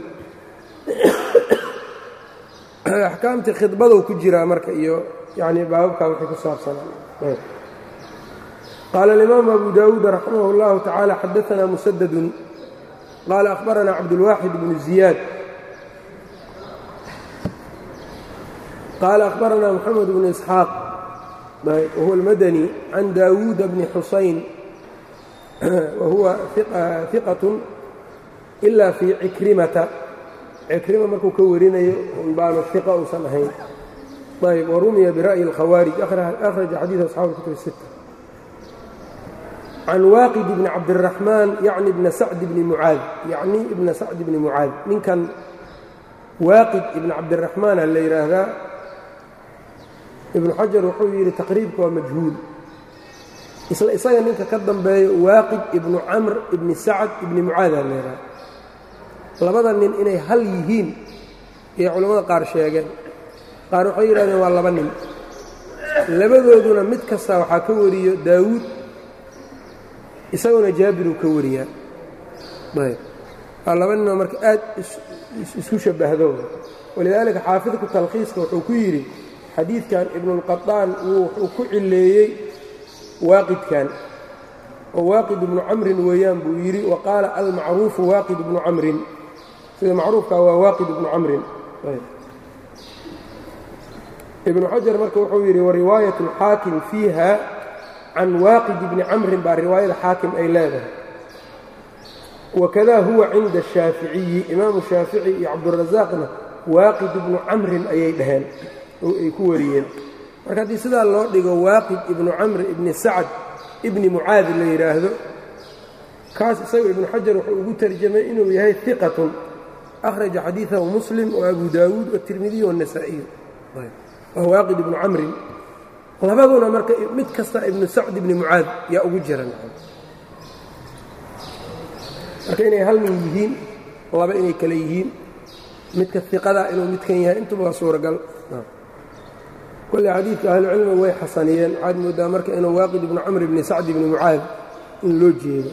axkaamtii khidbadow ku jiraa marka iyo yani baababkaa wixii ku saabsanaa qaala alimaamu abu daawuud raximah اllahu tacaala xadaanaa musadadun qaala akhbaranaa cabdulwaaxid bnu ziyaad qaala akhbaranaa moxamed bnu isxaaq wahuwa almadani can daawuuda bni xusayn wahuwa iqat ila fii cikrimata cikrima markuu ka warinayo baanu iqa uusan ahayn ayb warumiya bira'yi اlkhawaarij akhraja xadiid asxaabu kutub الsita can waaqid bni cabdiraxmaan yacni ibna sacd bni mucaad yacni ibna sacd bni mucaad ninkan waaqid ibna cabdiraxmaana la yidhaahdaa ibnu xajar wuxuu yidhi taqriibka waa majhuul isla isaga ninka ka dambeeyo waaqid ibnu camr ibni sacd ibni mucaada la yidhahda labada nin inay hal yihiin ayay culammada qaar sheegeen qaar waxay yidhahdeen waa laba nin labadooduna mid kasta waxaa ka wariyo daawuud isaguna jaabiruu ka wariyaa ayb laba ninoo marka aad isku shabbahdo walidaalika xaafidku talkhiiska wuxuu ku yidhi xadiidkan ibnuulqaطaan wuxuu ku cileeyey waaqidkan oo waaqid ibnu camrin weeyaan buu yidhi wa qaala almacruufu waaqid ibnu camrin sida macruufkaa waa waaqid ibnu camrin ibnu xajar marka wuxuu yidhi wariwaayat اlxaakim fiiha can waaqid ibni camrin baa riwaayada xaakim ay leedahay wakada huwa cinda الshaaficiyi imaamu shaafici iyo cabdurasaaqna waaqid ibnu camrin ayay dhaheen oo ay ku wariyeen marka haddii sidaa loo dhigo waaqid ibnu camr ibni sacd ibni mucaad la yidhaahdo kaas isaga ibnu xajar wuxuu ugu tarjamay inuu yahay iqatun akhraja xadiiثahu muslim wa abu daawuud watirmidiy waالnasaa'iyu waa waaqid ibnu camrin labaduna marka mid kasta ibnu sacd ibni mucaad yaa ugu jira marka inay hal nin yihiin laba inay kale yihiin midka iqada inuu midkan yahay intuba waa suuragal kolley xadiidka ahlucilmiga way xasaniyeen waxaad moodaa marka inuu waaqid ibnu camr ibni sacd ibni mucaad in loo jeedo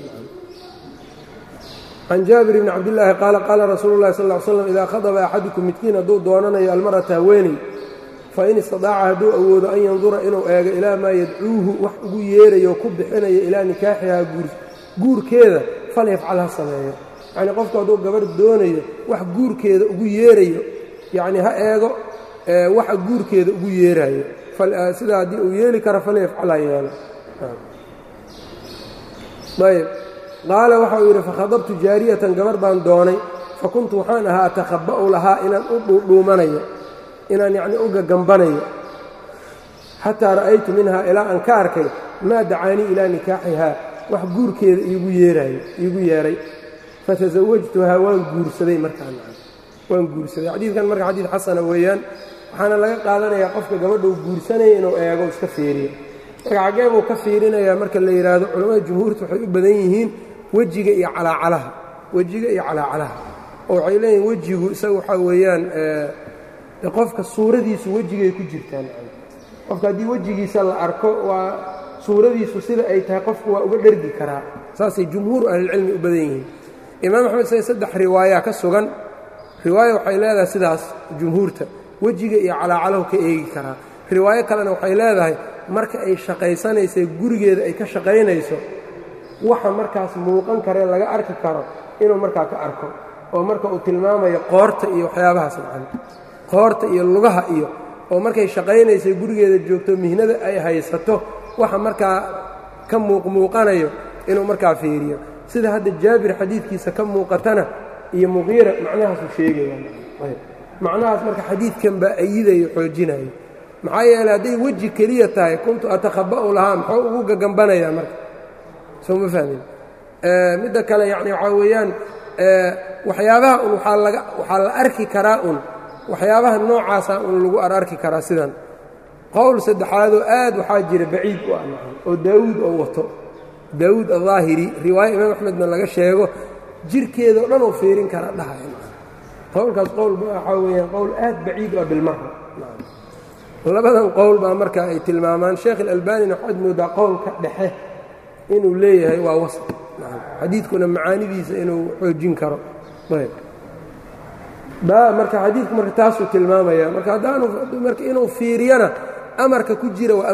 can jaabir bni cabdillaahi qaala qaala rasuulu llahi sal ll ly slam idaa khadaba axadukum midkiin hadduu doonanayo almar'ata haweeney fain istadaaca hadduu awoodo an yandura inuu eego ilaa maa yadcuuhu wax ugu yeerayo ku bixinayo ilaa nikaaxihaa guurkeeda falyafcal ha sameeyo yacnii qofku hadduu gabarh doonayo wax guurkeeda ugu yeerayo yacnii ha eego waxa guurkeeda ugu yeerayo sidaa haddii uu yeeli karo falyafcal ha yeelo ayb qaala waxa uu yidhi fakhadabtu jaariyatan gabarh baan doonay fakuntu waxaan ahaa atakhaba'u lahaa inaan u dhuudhuumanayo inaan yacnii u gagambanayo xataa ra'aytu minhaa ilaa aan ka arkay maa dacaanii ilaa nikaaxihaa wax guurkeeda iigu yeeray fatasawajtuhaa waan guursaday waan guursaday xadiidkan marka xadiid xasana weeyaan waxaana laga qaadanayaa qofka gabadhuu guursanaya inuu eego iska fiiriyo marka xaggee buu ka fiirinayaa marka la yidhaahdo culamada jumhuurta waxay u badan yihiin wejiga iyo calaacalaha oo waxay leeyihin wejigu isaga waxaa weeyaan qofka suuradiisu wejigay ku jirtaan qofka haddii wejigiisa la arko waa suuradiisu sida ay tahay qofku waa uga dhergi karaa saasay jumhuuru ahlilcilmi u badan yihiin imaam axmed say 3 riwaaya ka sugan riwaaya waxay leedahay sidaas jumhuurta wejiga iyo calaacalahu ka eegi karaa riwaayo kalena waxay leedahay marka ay shaqaysanaysay gurigeeda ay ka shaqaynayso waxa markaas muuqan karee laga arki karo inuu markaa ka arko oo marka uu tilmaamayo qoorta iyo waxyaabahaas macana qoorta iyo lugaha iyo oo markay shaqaynaysay gurigeeda joogto mihnada ay haysato waxa markaa ka muuqanayo inuu markaa fiiriyo sida hadda jaabir xadiidkiisa ka muuqatana iyo muqiira macnahaasu sheegaya macnahaas marka xadiidkan baa ayidayo xoojinayo maxaa yeeley hadday weji keliya tahay kuntu atakhaba'u lahaa muxuu ugu gagambanayaa marka soo ma fahmin midda kale yacni waxaa weeyaan waxyaabaha un waxaa la arki karaa un waxyaabaha noocaasa un lagu arki karaa sidan qowl saddexaadoo aad waxaa jira baciid u ah oo daawuud oo wato daawuud aلظaahiri riwaaya imaam axmedna laga sheego jirkeeda o dhan oo fiirin kara dhahaya qowlkaas qowl waxaa weeyaan qowl aad baciid u ah bilmara labadan qowl baa marka ay tilmaamaan sheekh اlalbanina waxaad moodaa qowlka dhexe inuu leeyahay waa wasf xadiidkuna macaanidiisa inuu xoojin karo marka xadiidku marka taasuu tilmaamaya marka marka inuu fiiriyana amarka ku jira waa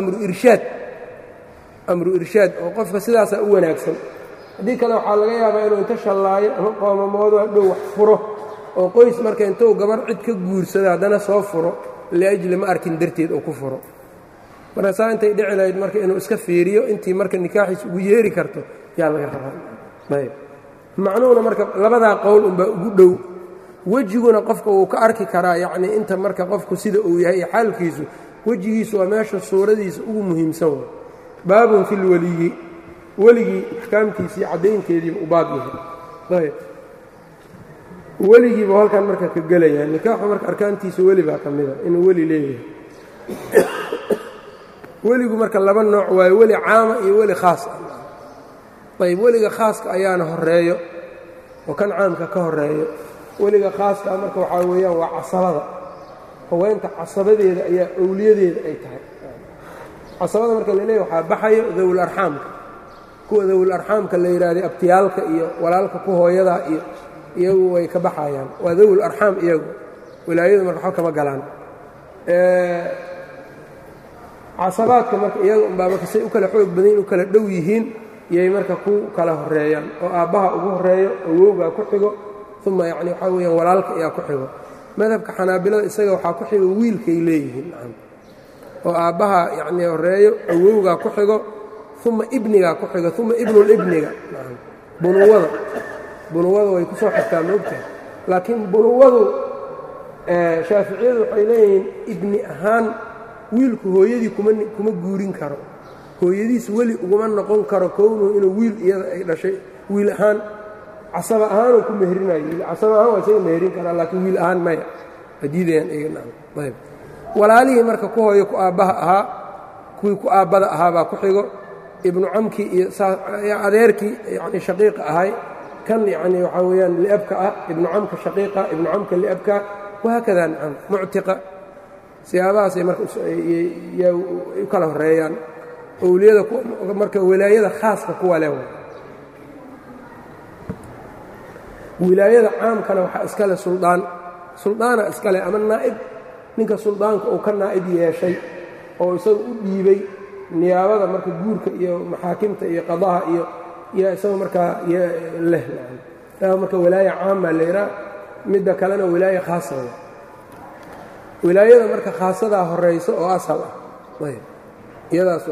amru irshaad oo qofka sidaasaa u wanaagsan haddii kale waxaa laga yaabaa inuu inta shallaayo ama qoomamoodo hadhow wax furo oo qoys marka intuu gabar cid ka guursado haddana soo furo liajli ma arkin darteed oo ku furo marka saa intay dhici lahayd marka inuu iska fiiriyo intii marka nikaaxiis ugu yeeri karto yaa laga rabaa ayb macnuhuna marka labadaa qowl unbaa ugu dhow wejiguna qofka wuu ka arki karaa yacnii inta marka qofku sida uu yahay iyo xaalkiisu wejigiisu waa meesha suuradiisa ugu muhiimsan way baabun fi lweliyi weligii axkaamtiisii caddaynteediiba u baab yahay ayb weligiibu halkan marka ka gelayaa nikaaxu marka arkaantiisa weli baa ka mida inuu weli leeyahay weligu marka laba nooc waayo weli caama iyo weli khaas ah ayb weliga khaaska ayaana horeeyo oo kan caamka ka horeeyo weliga khaaska marka waxaa weeyaan waa casabada haweenta casabadeeda ayaa owliyadeeda ay tahay casabada marka la leeyahy waxaa baxayo dawul arxaamka kuwa dawul arxaamka la yidhaahday abtiyaalka iyo walaalka ku hooyadaa iyo iyagu way ka baxayaan waa dawul arxaam iyagu wilaayadu marka waxba kama galaan casabaadka marka iyaga unbaa marka say u kala xoog badan u kala dhow yihiin iyay marka ku kala horeeyaan oo aabbaha ugu horeeyo awowgaa ku xigo uma yacni waxaa weeyaan walaalka ayaa ku xigo madhabka xanaabilada isaga waxaa ku xigo wiilkay leeyihiin oo aabbaha yacnii horeeyo awowgaa ku xigo uma ibnigaa ku xigo uma ibnulibniga bunuwada way ku soo xigtaa maogtahay laakiin bunuwadu shaaficiyadu waxay leeyihiin ibni ahaan wiilku hooyadii kuma guurin karo hooyadiis weli uguma noqon karo kownuhu inuu wiil iyada ay dhashay wiil ahaan casaba ahaanuu ku meherinayo casaba ahaan waa isaga meherin karaa laakiin wiil ahaan maya adiidayaan ayb walaalihii marka ku hooyo ku aabbaha ahaa kuwii ku aabbada ahaabaa ku xigo ibnu camkii iyo adeerkii yani shaqiiqa ahay kan yani waxaa weeyaan liabka ah ibnu camka shaqiiqa ibnu camka liabka wahaakada nacam muctiqa siyaabahaasay marka u kala horeeyaan owliyada marka wilaayada khaaska kuwa leh wilaayada caamkana waxaa iskale suldaana iskale ama naa'ib ninka suldaanka uu ka naa'ib yeeshay oo isaga u dhiibay niyaabada marka guurka iyo maxaakimta iyo qadaha iyo isaga markaa leh marka wilaaya caama layraa midda kalena wilaaya khaasa wilaayada marka khaasadaa horayso oo ashal ah iyadaas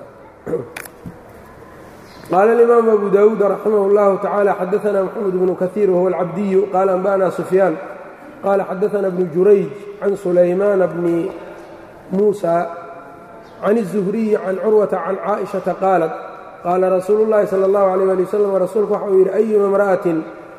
qaala الإimaam أbu dawuud raximah الlahu taعalى xadaثna mxamed bnu kaثiir whuwa اlcabdiyu qaala anba'na sufyaan qaala xadaثna bnu jurayj can sulaymaana bni muuسى can الزuhriyi can curwaةa can caaئiشhaةa qaalat qaala rasuulu الlahi salى الlahu عalيه alي wsلم rasuulku waxa uu yidhi ayuma imra'atin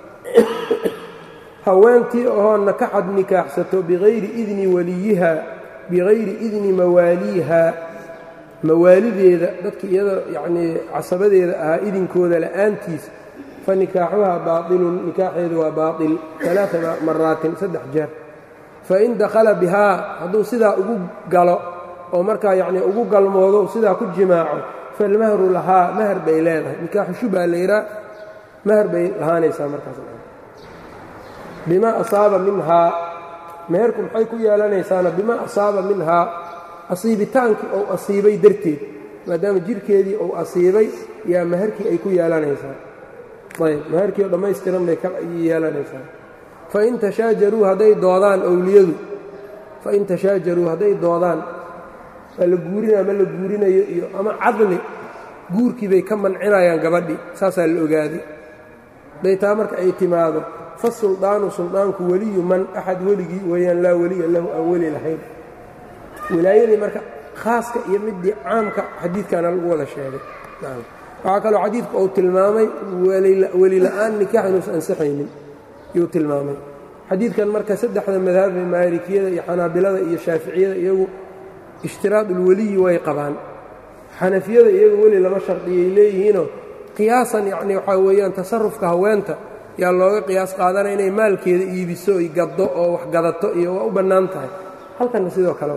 haweentii ohoo nakaxad nikaaxsato bigayri idni waliyiha bigayri idni mawaaliiha mawaalideeda dadka iyada yacnii casabadeeda ahaa idinkooda la'aantiis fa nikaaxuhaa baatilun nikaaxeedu waa baatil alaa maraatin 3 jeer fain dakhala bihaa hadduu sidaa ugu galo oo markaa yacnii ugu galmoodo sidaa ku jimaaco falmahru lahaa mahar bay leedahay nikaaxu shubha layraa mahar bay lahaanaysaa markaas bimaa asaaba minhaa meherku maxay ku yeelanaysaana bimaa asaaba minhaa asiibitaankii ou asiibay darteed maadaama jirhkeedii ou asiibay yaa maharkii ay ku yeelanaysaa ayb maharkii oo dhammaystiran bay ka yeelanaysaa fain tashaajaruu hadday doodaan owliyadu fain tashaajaruu hadday doodaan waa la guurinaa ma la guurinayo iyo ama cadli guurkii bay ka mancinayaan gabadhii saasaa la ogaaday hadday taa marka ay timaado fasuldaanu suldaanku weliyu man axad weligii weeyaan laa weliya lahu aan weli lahayn wilaayadii marka khaaska iyo midii caamka xadiidkaana lagu wada sheegay waxaa kaloo xadiidku uu tilmaamay weli la'aan nikaax inuusan ansixaynin yuu tilmaamay xadiidkan marka saddexda madhab ee maalikiyada iyo xanaabilada iyo shaaficiyada iyagu ishtiraadulweliyi way qabaan xanafiyada iyagu weli lama shardiyay leeyihiinoo qiyaasan yacni waxaa weeyaan tasarufka haweenta yaa looga qiyaas qaadanaya inay maalkeeda iibiso y gaddo oo wax gadato iyo waa u bannaan tahay halkanna sidoo kale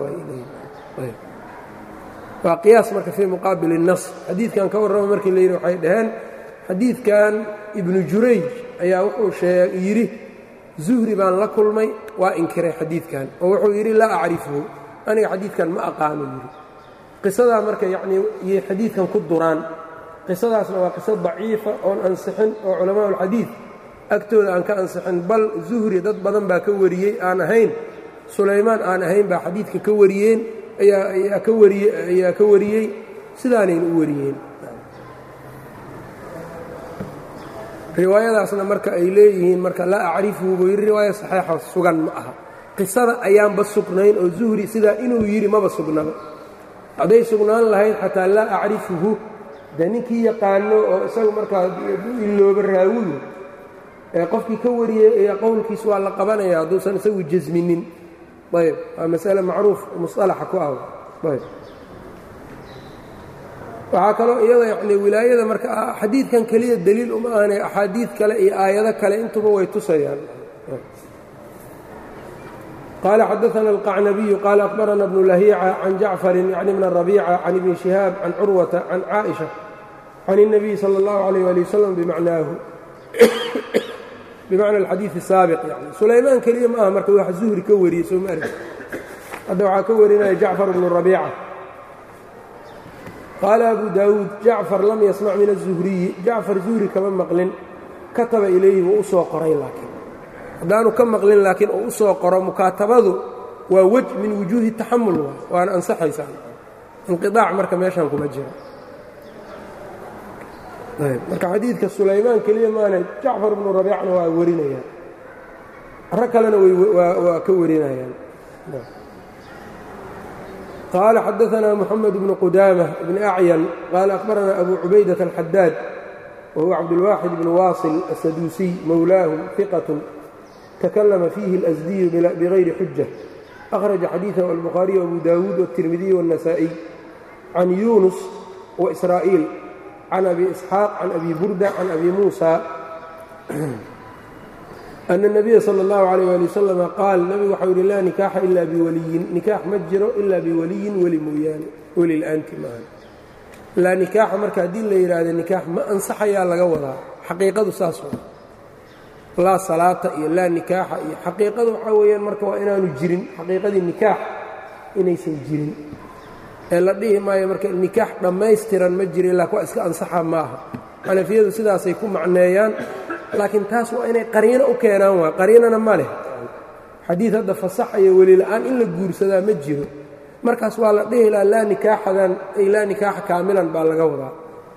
waa qiyaas marka fii muqaabil الnas xadiidkan ka warrama markii la yidhi waxay dhaheen xadiidkan ibnu jurayj ayaa wuxuu yidhi zuhri baan la kulmay waa inkiray xadiidkan oo wuxuu yidhi laa acrifhu aniga xadiidkan ma aqaano yidhi qisadaa marka yacnii iyay xadiidkan ku duraan qisadaasna waa qiso daciifa oon ansixin oo culamaa ulxadiid agtooda aan ka ansixin bal zuhri dad badan baa ka wariyey aan ahayn sulaymaan aan ahayn baa xadiidka ka wariyeen ayaa ka wariyey sidaanayna u wariyeen riwaayadaasna marka ay leeyihiin marka laa acrifuhu buu yidhi riwaaya saxiixa sugan ma aha qisada ayaanba sugnayn oo zuhri sidaa inuu yidhi maba sugnaba hadday sugnaan lahayd xataa laa acrifuhu dee ninkii yaqaano oo isagu markaa ilooba raawiyu ee qofkii ka wariyey ee qowlkiis waa la qabanaya hadduusan isagu jasminin ayb waa masale macruuf musalaxa ku ah ayb waxaa kaloo iyada yacni wilaayada marka xadiidkan keliya deliil uma ahane axaadiid kale iyo aayado kale intuba way tusayaan qaala xadaثana alqacnabiyu qaala akhbarana bnu lahiica can jacfarin yacni bn rabiica can ibni shihaab can curwata can caaئiشha can الnabiyi salى اllahu عalيyه ali wasalam bimacnaahu bimacna alxadiid الsaabiq yani sulaymaan keliya ma aha marka wax zuhri ka wariyey soo ma arki hadda waxaa ka warinaya jacfar bnu rabiica qaala abu daawuud jacfar lam yasmac min الzuhriyi jacfar zuhri kama maqlin kataba ilayhi wuu u soo qoray laakiin haddaanu ka maqlin laakiin uu u soo qoro mukaatabadu waa wej min wujuuhi taxamul waana ansaxaysaa inqiaac marka meeshaan kuma jiro marka xadiidka sulaymaan keliya maana jacfar bnu rabiicna waa warinayaan rag kalena waa ka warinayaan qaala xadaثna mحamed bnu qudaamة bn acyan qaala akhbarana abu cubaydaة الxadaad wahuwa cabdulwaaxid bn waasil aلsaduusiy mowlaahum ثiqaة تklma fiihi الأsdiyu bغayri xuja أkhraجa xadiiثahu الbukhaariي وabu dawuud والtirmidiي والنasaaئي can yunus وإsraaئيil can abi isxaaq can abi burda can abi muusa ana الnabiya salى اllahu عalيyه ali wasalam qaal nabigu waxau yidhi laa nikaaxa ila biwaliyin nikaax ma jiro ilaa biwaliyin weli mooyaane weli la'aanti maaha laa nikaaxa marka haddii la yidhaahdo nikaax ma ansaxayaa laga wadaa xaqiiqadu saas waa laa salaata iyo laa nikaaxa iyo xaqiiqadu waxaa weeyaan marka waa inaanu jirin xaqiiqadii nikaax inaysan jirin ee la dhihi maayo marka nikaax dhammaystiran ma jira ilaa kuwa iska ansaxa maaha xanafiyadu sidaasay ku macneeyaan laakiin taas waa inay qariino u keenaan waa qariinana ma leh xadiid hadda fasaxayo weli la'aan in la guursadaa ma jiro markaas waa la dhihi lahaa laa nikaaxadan ay laa nikaaxa kaamilan baa laga wadaa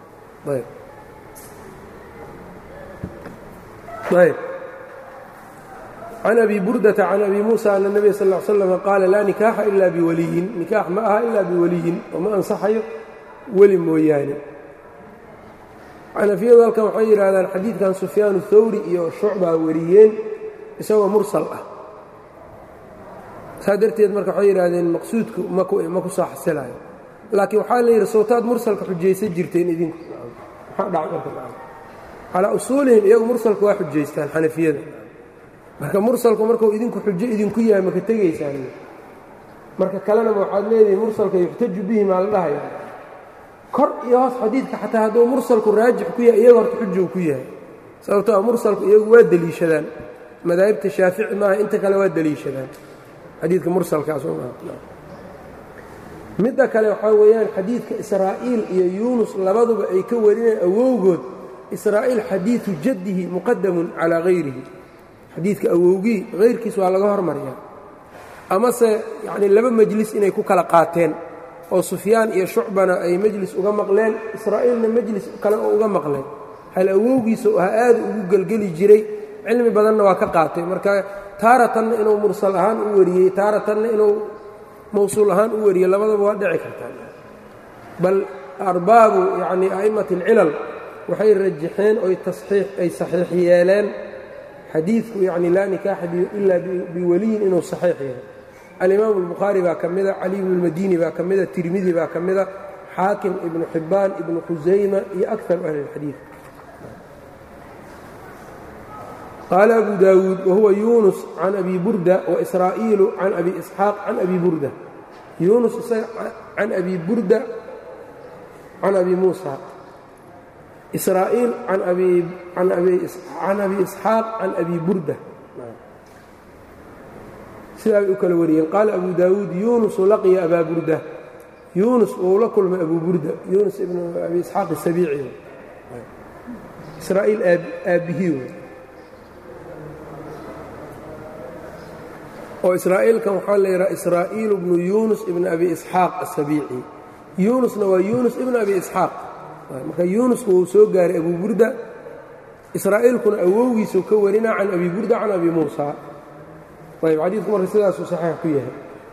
ayb can abi burdata can abi muusa ana nebiya sal ll slam qaala laa nikaaxa ila biwaliyin nikaax ma aha ilaa biwaliyin oo ma ansaxayo weli mooyaane xanafiyadu halkan waxay yidhahdaan xadiidkan sufyaan thawri iyo shucbaa wariyeen isagoo mursal ah saa darteed marka waxay yidhahdeen maqsuudku ma ku soo xasilayo laakiin waxaa la yidhi sawtaad mursalka xujaysan jirteen idinku maxaa dhacay marka calaa usuulihim iyagu mursalka waa xujaystaan xanafiyada marka mursalku markuu idinku xujo idinku yahay maka tegaysaan marka kalenaba waxaad leedihi mursalka yuxtaju bihi maa la dhahaya kor iyo hoos xadiidka xataa hadduu mursalku raajix ku yahay iyaga horta xuja uu ku yahay sababtoo mursalku iyagu waa deliishadaan madaahibta shaafici maaha inta kale waa deliishadaan xadiidka mursalkaas midda kale waxaa weeyaan xadiidka israa'iil iyo yuunus labaduba ay ka warinayaan awowgood israa'iil xadiidu jaddihi muqadamun calaa hayrihi xadiidka awowgii hayrkiis waa laga hormariyaa amase yacnii laba majlis inay ku kala qaateen oo sufyaan iyo shucbana ay majlis uga maqleen israa'iilna majlis kale oo uga maqleen hal awowgiisa ha aada ugu gelgeli jiray cilmi badanna waa ka qaatay marka taaratanna inuu mursal ahaan u wariyey taaratanna inuu mawsuul ahaan u wariyey labadaba waa dhici kartaa bal arbaabu yacnii a'imati alcilal waxay rajaxeen oy ay saxiix yeeleen xadiidku yacni laa nikaaxa ilaa biwaliyin inuu saxiix yahay alimaamu albukhaari baa ka mida cali ibnu lmadini baa ka mida tirmidi baa ka mida xaakim ibnu xibbaan ibnu khusayma iyo akaru ahli اlxadiid qaala abu daawuud wahuwa yunus can abi burda waisraa'iilu can abi isxaaq can abi burda yunus can abi burda can abi muusa israa'iil can abi isxaaq can abi burda sidaa bay u kala wariyeen qaala abu daawuud yunusu laqiya abaa burda yunus wuu la kulmay abu burda yunus ibnu abi isxaaq asabiici israa'iil aabbihii wey oo israa'iilkan waxaa la yidhaha israa'iil bnu yunus ibnu abi isxaaq asabiici yunusna waa yunus ibnu abi isxaaq marka yunuska wuu soo gaaray abu burda israa'iilkuna awowgiisuu ka warinaa can abi burda can abi muusa ayb xadiidku marka sidaasuu saxiix ku yahay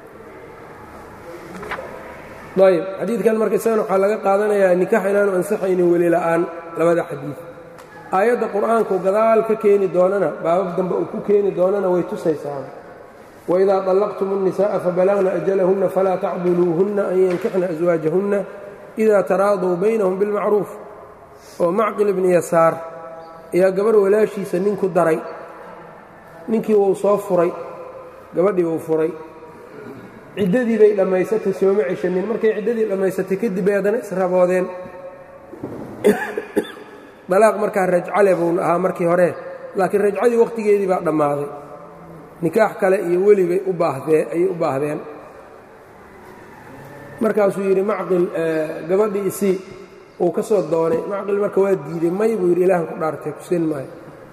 ayb xadiidkan marka isagana waxaa laga qaadanayaa nikaax inaanu ansaxaynin weli la'aan labada xadiid aayadda qur'aanku gadaal ka keeni doonana baabab dambe uu ku keeni doonana way tusaysaa waidaa طallaqtum الnisaaءa fabalagna ajalahunna falaa tacduluuhunna an yankixna aswaajahunna idaa taraaduu baynahum bilmacruuf oo macqil ibni yasaar ayaa gabarh walaashiisa nin ku daray ninkii wuu soo furay gabadhii wuu furay ciddadii bay dhammaysatay sooma ceshanin markay ciddadii dhammaysatay kadib bay haddana israboodeen dalaaq markaa rajcale buun ahaa markii hore laakiin rajcadii wakhtigeedii baa dhammaaday nikaax kale iyo weli bay ayay u baahdeen markaasuu yidhi macqil gabadhii isii uu ka soo doonay macqil marka waa diiday may buu yidhi ilaahan ku dhaartay ku siin maayo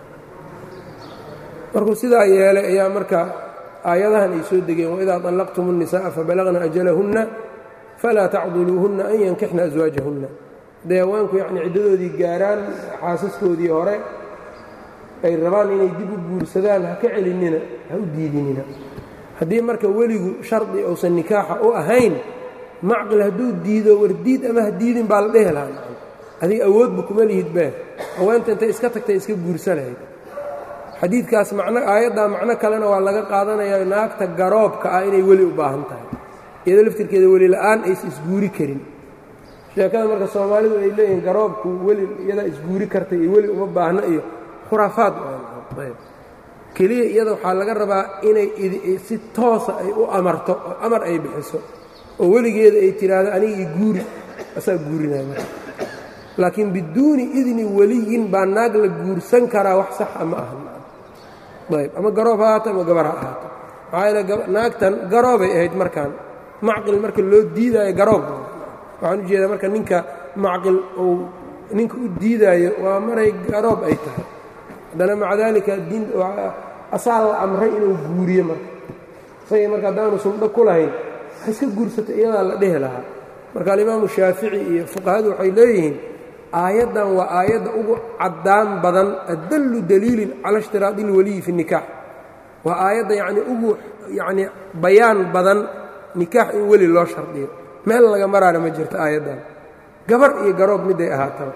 markuu sidaa yeelay ayaa marka aayadahan ay soo degeen waidaa طallaqtum الnisaaءa fabalagna ajalahunna falaa tacduluuhunna an yankixna aswaajahunna hadday haweenku yacni ciddadoodii gaaraan xaasaskoodii hore ay rabaan inay dib u guursadaan ha ka celinina ha u diidinina haddii marka weligu shardi uusan nikaaxa u ahayn macqil hadduu diido wardiid ama ha diidin baa la dhehi lahaa adiga awoodba kuma lihid bee haweenta intay iska tagtay iska guursa lahayd xadiidkaas aayaddaa macno kalena waa laga qaadanayaa naagta garoobka ah inay weli u baahan tahay iyadoo laftirkeeda weli la'aan aysa isguuri karin sheekada marka soomaalidu ay leeyihiin garoobku weli iyadaa isguuri kartay iyo weli uma baahno iyo khuraafaad keliya iyada waxaa laga rabaa inay si toosa ay u amarto oo amar ay bixiso oo weligeeda ay tidhaahdo aniga i guuri asaa guurinaya marka laakiin biduuni idni weliyin baa naag la guursan karaa wax saxa ma aha ayb ama garoob ha ahaato ama gabar ha ahaato maxaa yeele naagtan garoobay ahayd markaan macqil marka loo diidaayo garoob waxaan u jeedaa marka ninka macqil uu ninka u diidaayo waa maray garoob ay tahay haddana maca daalika asaa la amray inuu guuriyo marka isagii marka haddaanu suldho ku lahayn wax iska guursata iyadaa la dhehi lahaa marka alimaamu shaafici iyo fuqahadu waxay leeyihiin aayaddan waa aayadda ugu caddaan badan adallu daliilin cala ishtiraadi ilwaliyi fi nikaax waa aayadda yacni ugu yacni bayaan badan nikaax in weli loo shardiyo meel laga maraana ma jirto aayaddan gabar iyo garoob midday ahaataba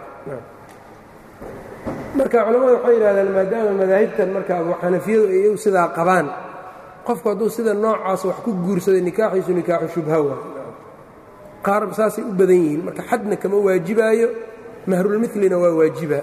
marka culammadu waxay yidhahdaan maadaama madaahibtan marka abu xanafiyadu ay iyagu sidaa qabaan qofku hadduu sida noocaas wax ku guursaday nikaaxiisu nikaaxu shubha waa qaar saasay u badan yihiin marka xadna kama waajibaayo mahrulmilina waa waajiba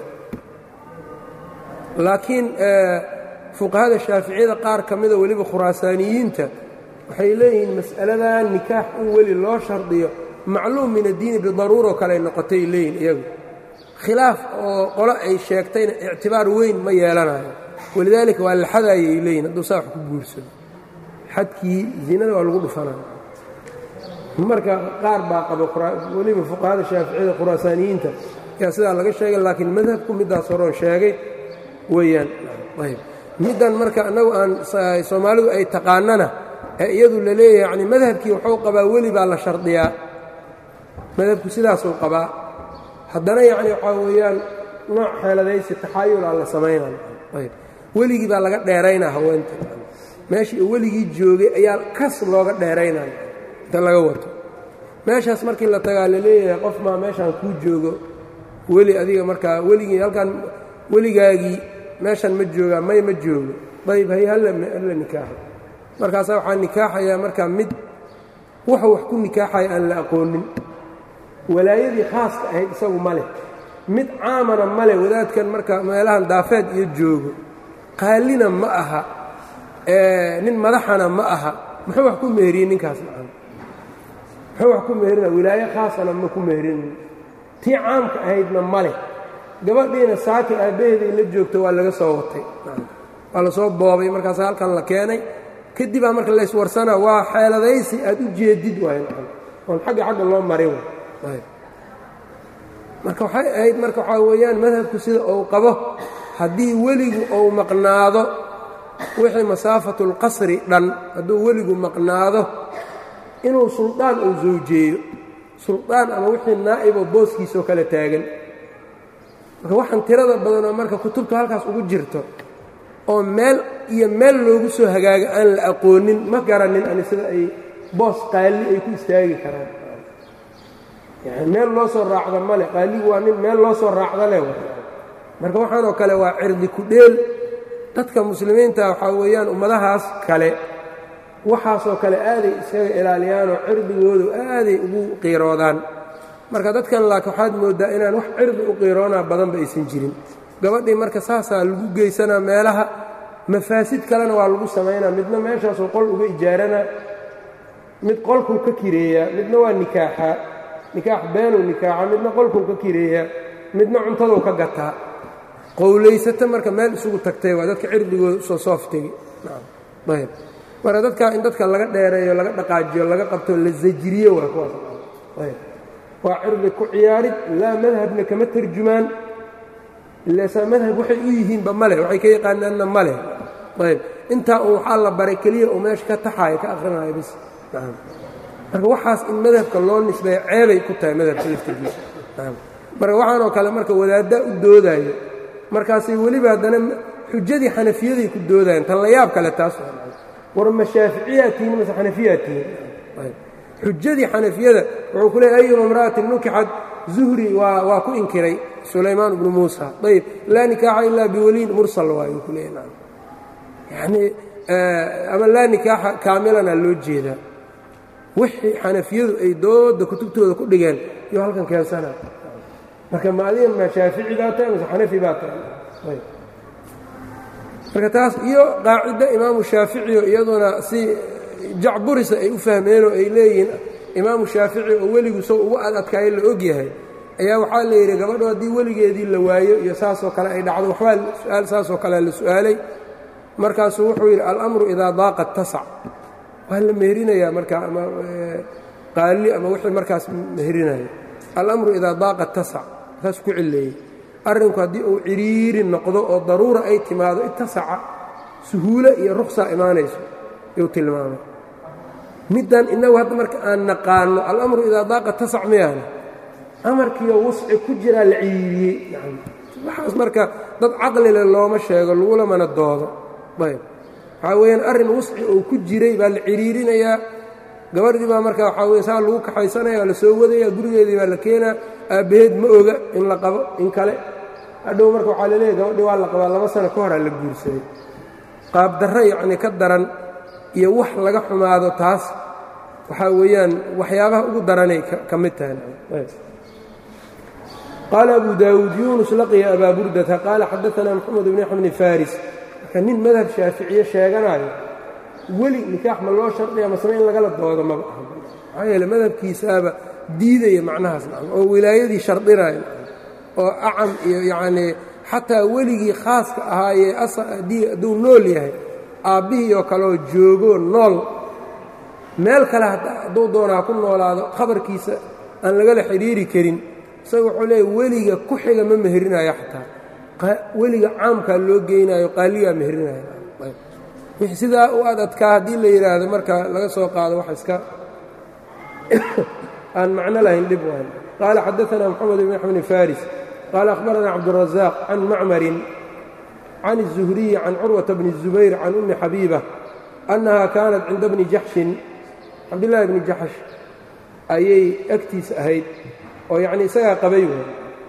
laakiin fuqahada shaaficiyada qaar ka mida weliba khuraasaaniyiinta waxay leeyihiin mas'aladan nikaax in weli loo shardiyo macluum min addiini bidaruuroo kale ay noqotay leeyihin iyagu khilaaf oo qolo ay sheegtayna ictibaar weyn ma yeelanayo walidaalika waa la xadaayay leeyihin hadduu saa wax ku guursado xadkii zinada waa lagu dhufanayo marka qaar baa qaba weliba fuqahada shaaficiyada khuraasaaniyiinta yaa sidaa laga sheegay laakiin madhabku middaas horoon sheegay weeyaan ayb middan marka annagu aan soomaalidu ay taqaanana ee iyadu la leeyahay yacni madhabkii wuxuu qabaa weli baa la shardiyaa madhabku sidaasuu qabaa haddana yacni waxaa weeyaan nooc xeeladaysi taxaayul aan la samaynayo ayb weligii baa laga dheeraynaa haweenta meeshii uu weligii joogay ayaa kas looga dheeraynayo inta laga wato meeshaas markii la tagaa la leeyahay qof maa meeshaan kuu joogo weli adiga markaa weligii halkan weligaagii meeshan ma joogaa may ma joogo ayb hay halla nikaaxo markaasaa waxaa nikaaxayaa markaa mid wuxuu wax ku nikaaxaya aan la aqoonin walaayadii khaaska ahayd isagu ma leh mid caamana ma leh wadaadkan marka meelahan daafeed iyo joogo qaalina ma aha nin madaxana ma aha muxuu wax ku meheriyey ninkaas macana muxuu wax ku meherina wilaayo khaasana ma ku meherinin tii caamka ahaydna ma leh gabadhiina saaki aabbaheeday la joogto waa laga soo watay waa la soo boobay markaasa halkan la keenay kadibaa marka layswarsanaa waa xeeladaysi aad u jeedid waay oon xagga loo marin marka waxay ahayd marka waxaa weeyaan madhabku sida uu qabo haddii weligu uu maqnaado wixii masaafatulqasri dhan hadduu weligu maqnaado inuu suldaan uu zawjeeyo suldaan ama wixii naa'iboo booskiisoo kale taagan marka waxaan tirada badanoo marka kutubtu halkaas ugu jirto oo meel iyo meel loogu soo hagaaga aan la aqoonin ma garanin ani sida ay boos qaali ay ku istaagi karaan yani meel loo soo raacda male qaaligu waa nin meel loo soo raacda leh marka waxaanoo kale waa cirdi ku dheel dadka muslimiinta waxaa weeyaan ummadahaas kale waxaasoo kale aaday iskaga ilaaliyaanoo cirdigoodu aaday ugu qiiroodaan marka dadkan laakiin waxaad mooddaa inaan wax cirdi u qiiroonaa badanba aysan jirin gabadhii marka saasaa lagu geysanaa meelaha mafaasid kalena waa lagu samaynaa midna meeshaasuu qol uga ijaaranaa mid qolkuu ka kireeyaa midna waa nikaaxaa nikaax beenuu nikaaxa midna qolkuu ka kireeyaa midna cuntaduu ka gataa qowlaysata marka meel isugu tagtay waa dadka cirdigooda usoo sooftegi ayb marka dadka in dadka laga dheereeyo laga dhaqaajiyo laga qabto la zajiriyo waa kuwaas ayb waa cirdi ku ciyaarid laa madhabna kama tarjumaan ilaa madhab waxay u yihiinba male waxay ka yaqaanaanna male ayb intaa uu waxaa la baray keliya uu meesha ka taxaayo ka akhrinayo bis marka waxaas in madhabka loo nisbeeyo ceebay ku tahay madhabka laftirkiisa marka waxaanoo kale marka wadaaddaa u doodaayo markaasay weliba haddana xujadii xanafiyaday ku doodayaan tan la yaab kale taas war ma shaaficiyaa tihiin mase xanafiyaa tihiin xujadii xanafiyada wuxuu ku leeyay ayuma imra'atin nukixad zuhri waa ku inkiray sulaymaan ibnu muusa ayb laa nikaaxa ilaa biwaliin mursal waayuu ku leeyay yacnii ama laa nikaaxa kaamilana loo jeedaa wixii xanafiyadu ay dooda kutubtooda ku dhigeen iyo halkan keensana marka ma adiga ma shaafici baa tahay mase xanafi baa tahay marka taas iyo qaacidda imaamu shaaficiyo iyaduna si jacburisa ay u fahmeenoo ay leeyihiin imaamu shaafici oo weligu sow ugu adadkaayo la og yahay ayaa waxaa la yidhi gabadho haddii weligeedii la waayo iyo saasoo kale ay dhacdo waxbaa su-aal saasoo kalea la su'aalay markaasuu wuxuu yidhi alamru idaa daaqa tasac waa la meherinayaa marka ama qaali ama wixii markaas meherinayo alamru idaa daaqa tasac saas ku cilleeyey arrinku haddii uu ciriiri noqdo oo daruura ay timaado itasaca suhuulo iyo ruqsaa imaanayso yuu tilmaamay middan innagu hadda marka aan naqaanno alamru idaa daaqa tasac miyaana amarkiioo wasci ku jiraa la ciriiriyey waxaas marka dad caqlile looma sheego lagulamana doodo ayb waxaa weeyaan arrin wasci oo ku jiray baa la ciriirinayaa gabardhii baa marka waxaa weye saa lagu kaxaysanaya waa la soo wadaya gurigeedii baa la keenaa aabbaheed ma oga in la qabo in kale hadhow marka waxaa laleeyahy gabadhii waa la qabaa 2 sano ka horaa la guursaday qaabdarro yacnii ka daran iyo wax laga xumaado taas waxaa weeyaan waxyaabaha ugu daranay ka mid tahay qaala abu daawuud yunus laqiya abaa burdata qaala xadaanaa moxamed bn yaxya bni faris marka nin madhab shaaficiye sheeganayo weli nikaax ma loo shardiya masna in lagala doodo maba aha maxaa yeele madhabkiisaaba diidaya macnahaas oo wilaayadii shardinaya oo acam iyo yacnii xataa weligii khaaska ahaayee hadduu nool yahay aabbihii oo kaleoo joogoo nool meel kale hadduu doonaa ku noolaado khabarkiisa aan lagala xidhiiri karin isaga wuxuu leeya weliga ku xiga ma meherinayo xataa weliga caamkaa loo geynayo qaaligaa meherinayo wixii sidaa u adadkaa haddii la yidhaahdo marka laga soo qaado wax iska aan macno lahayn dhib waayo qaala xadaanaa moxamed bn yaxya bni faris qaala akhbaranaa cabduلrazaaq can macmarin can الzuhriyi can curwata bni الzubayr can ummi xabiiba annaha kaanat cinda bni jaxshin cabdillaahi bni jaxsh ayay agtiisa ahayd oo yacnii isagaa qabay waay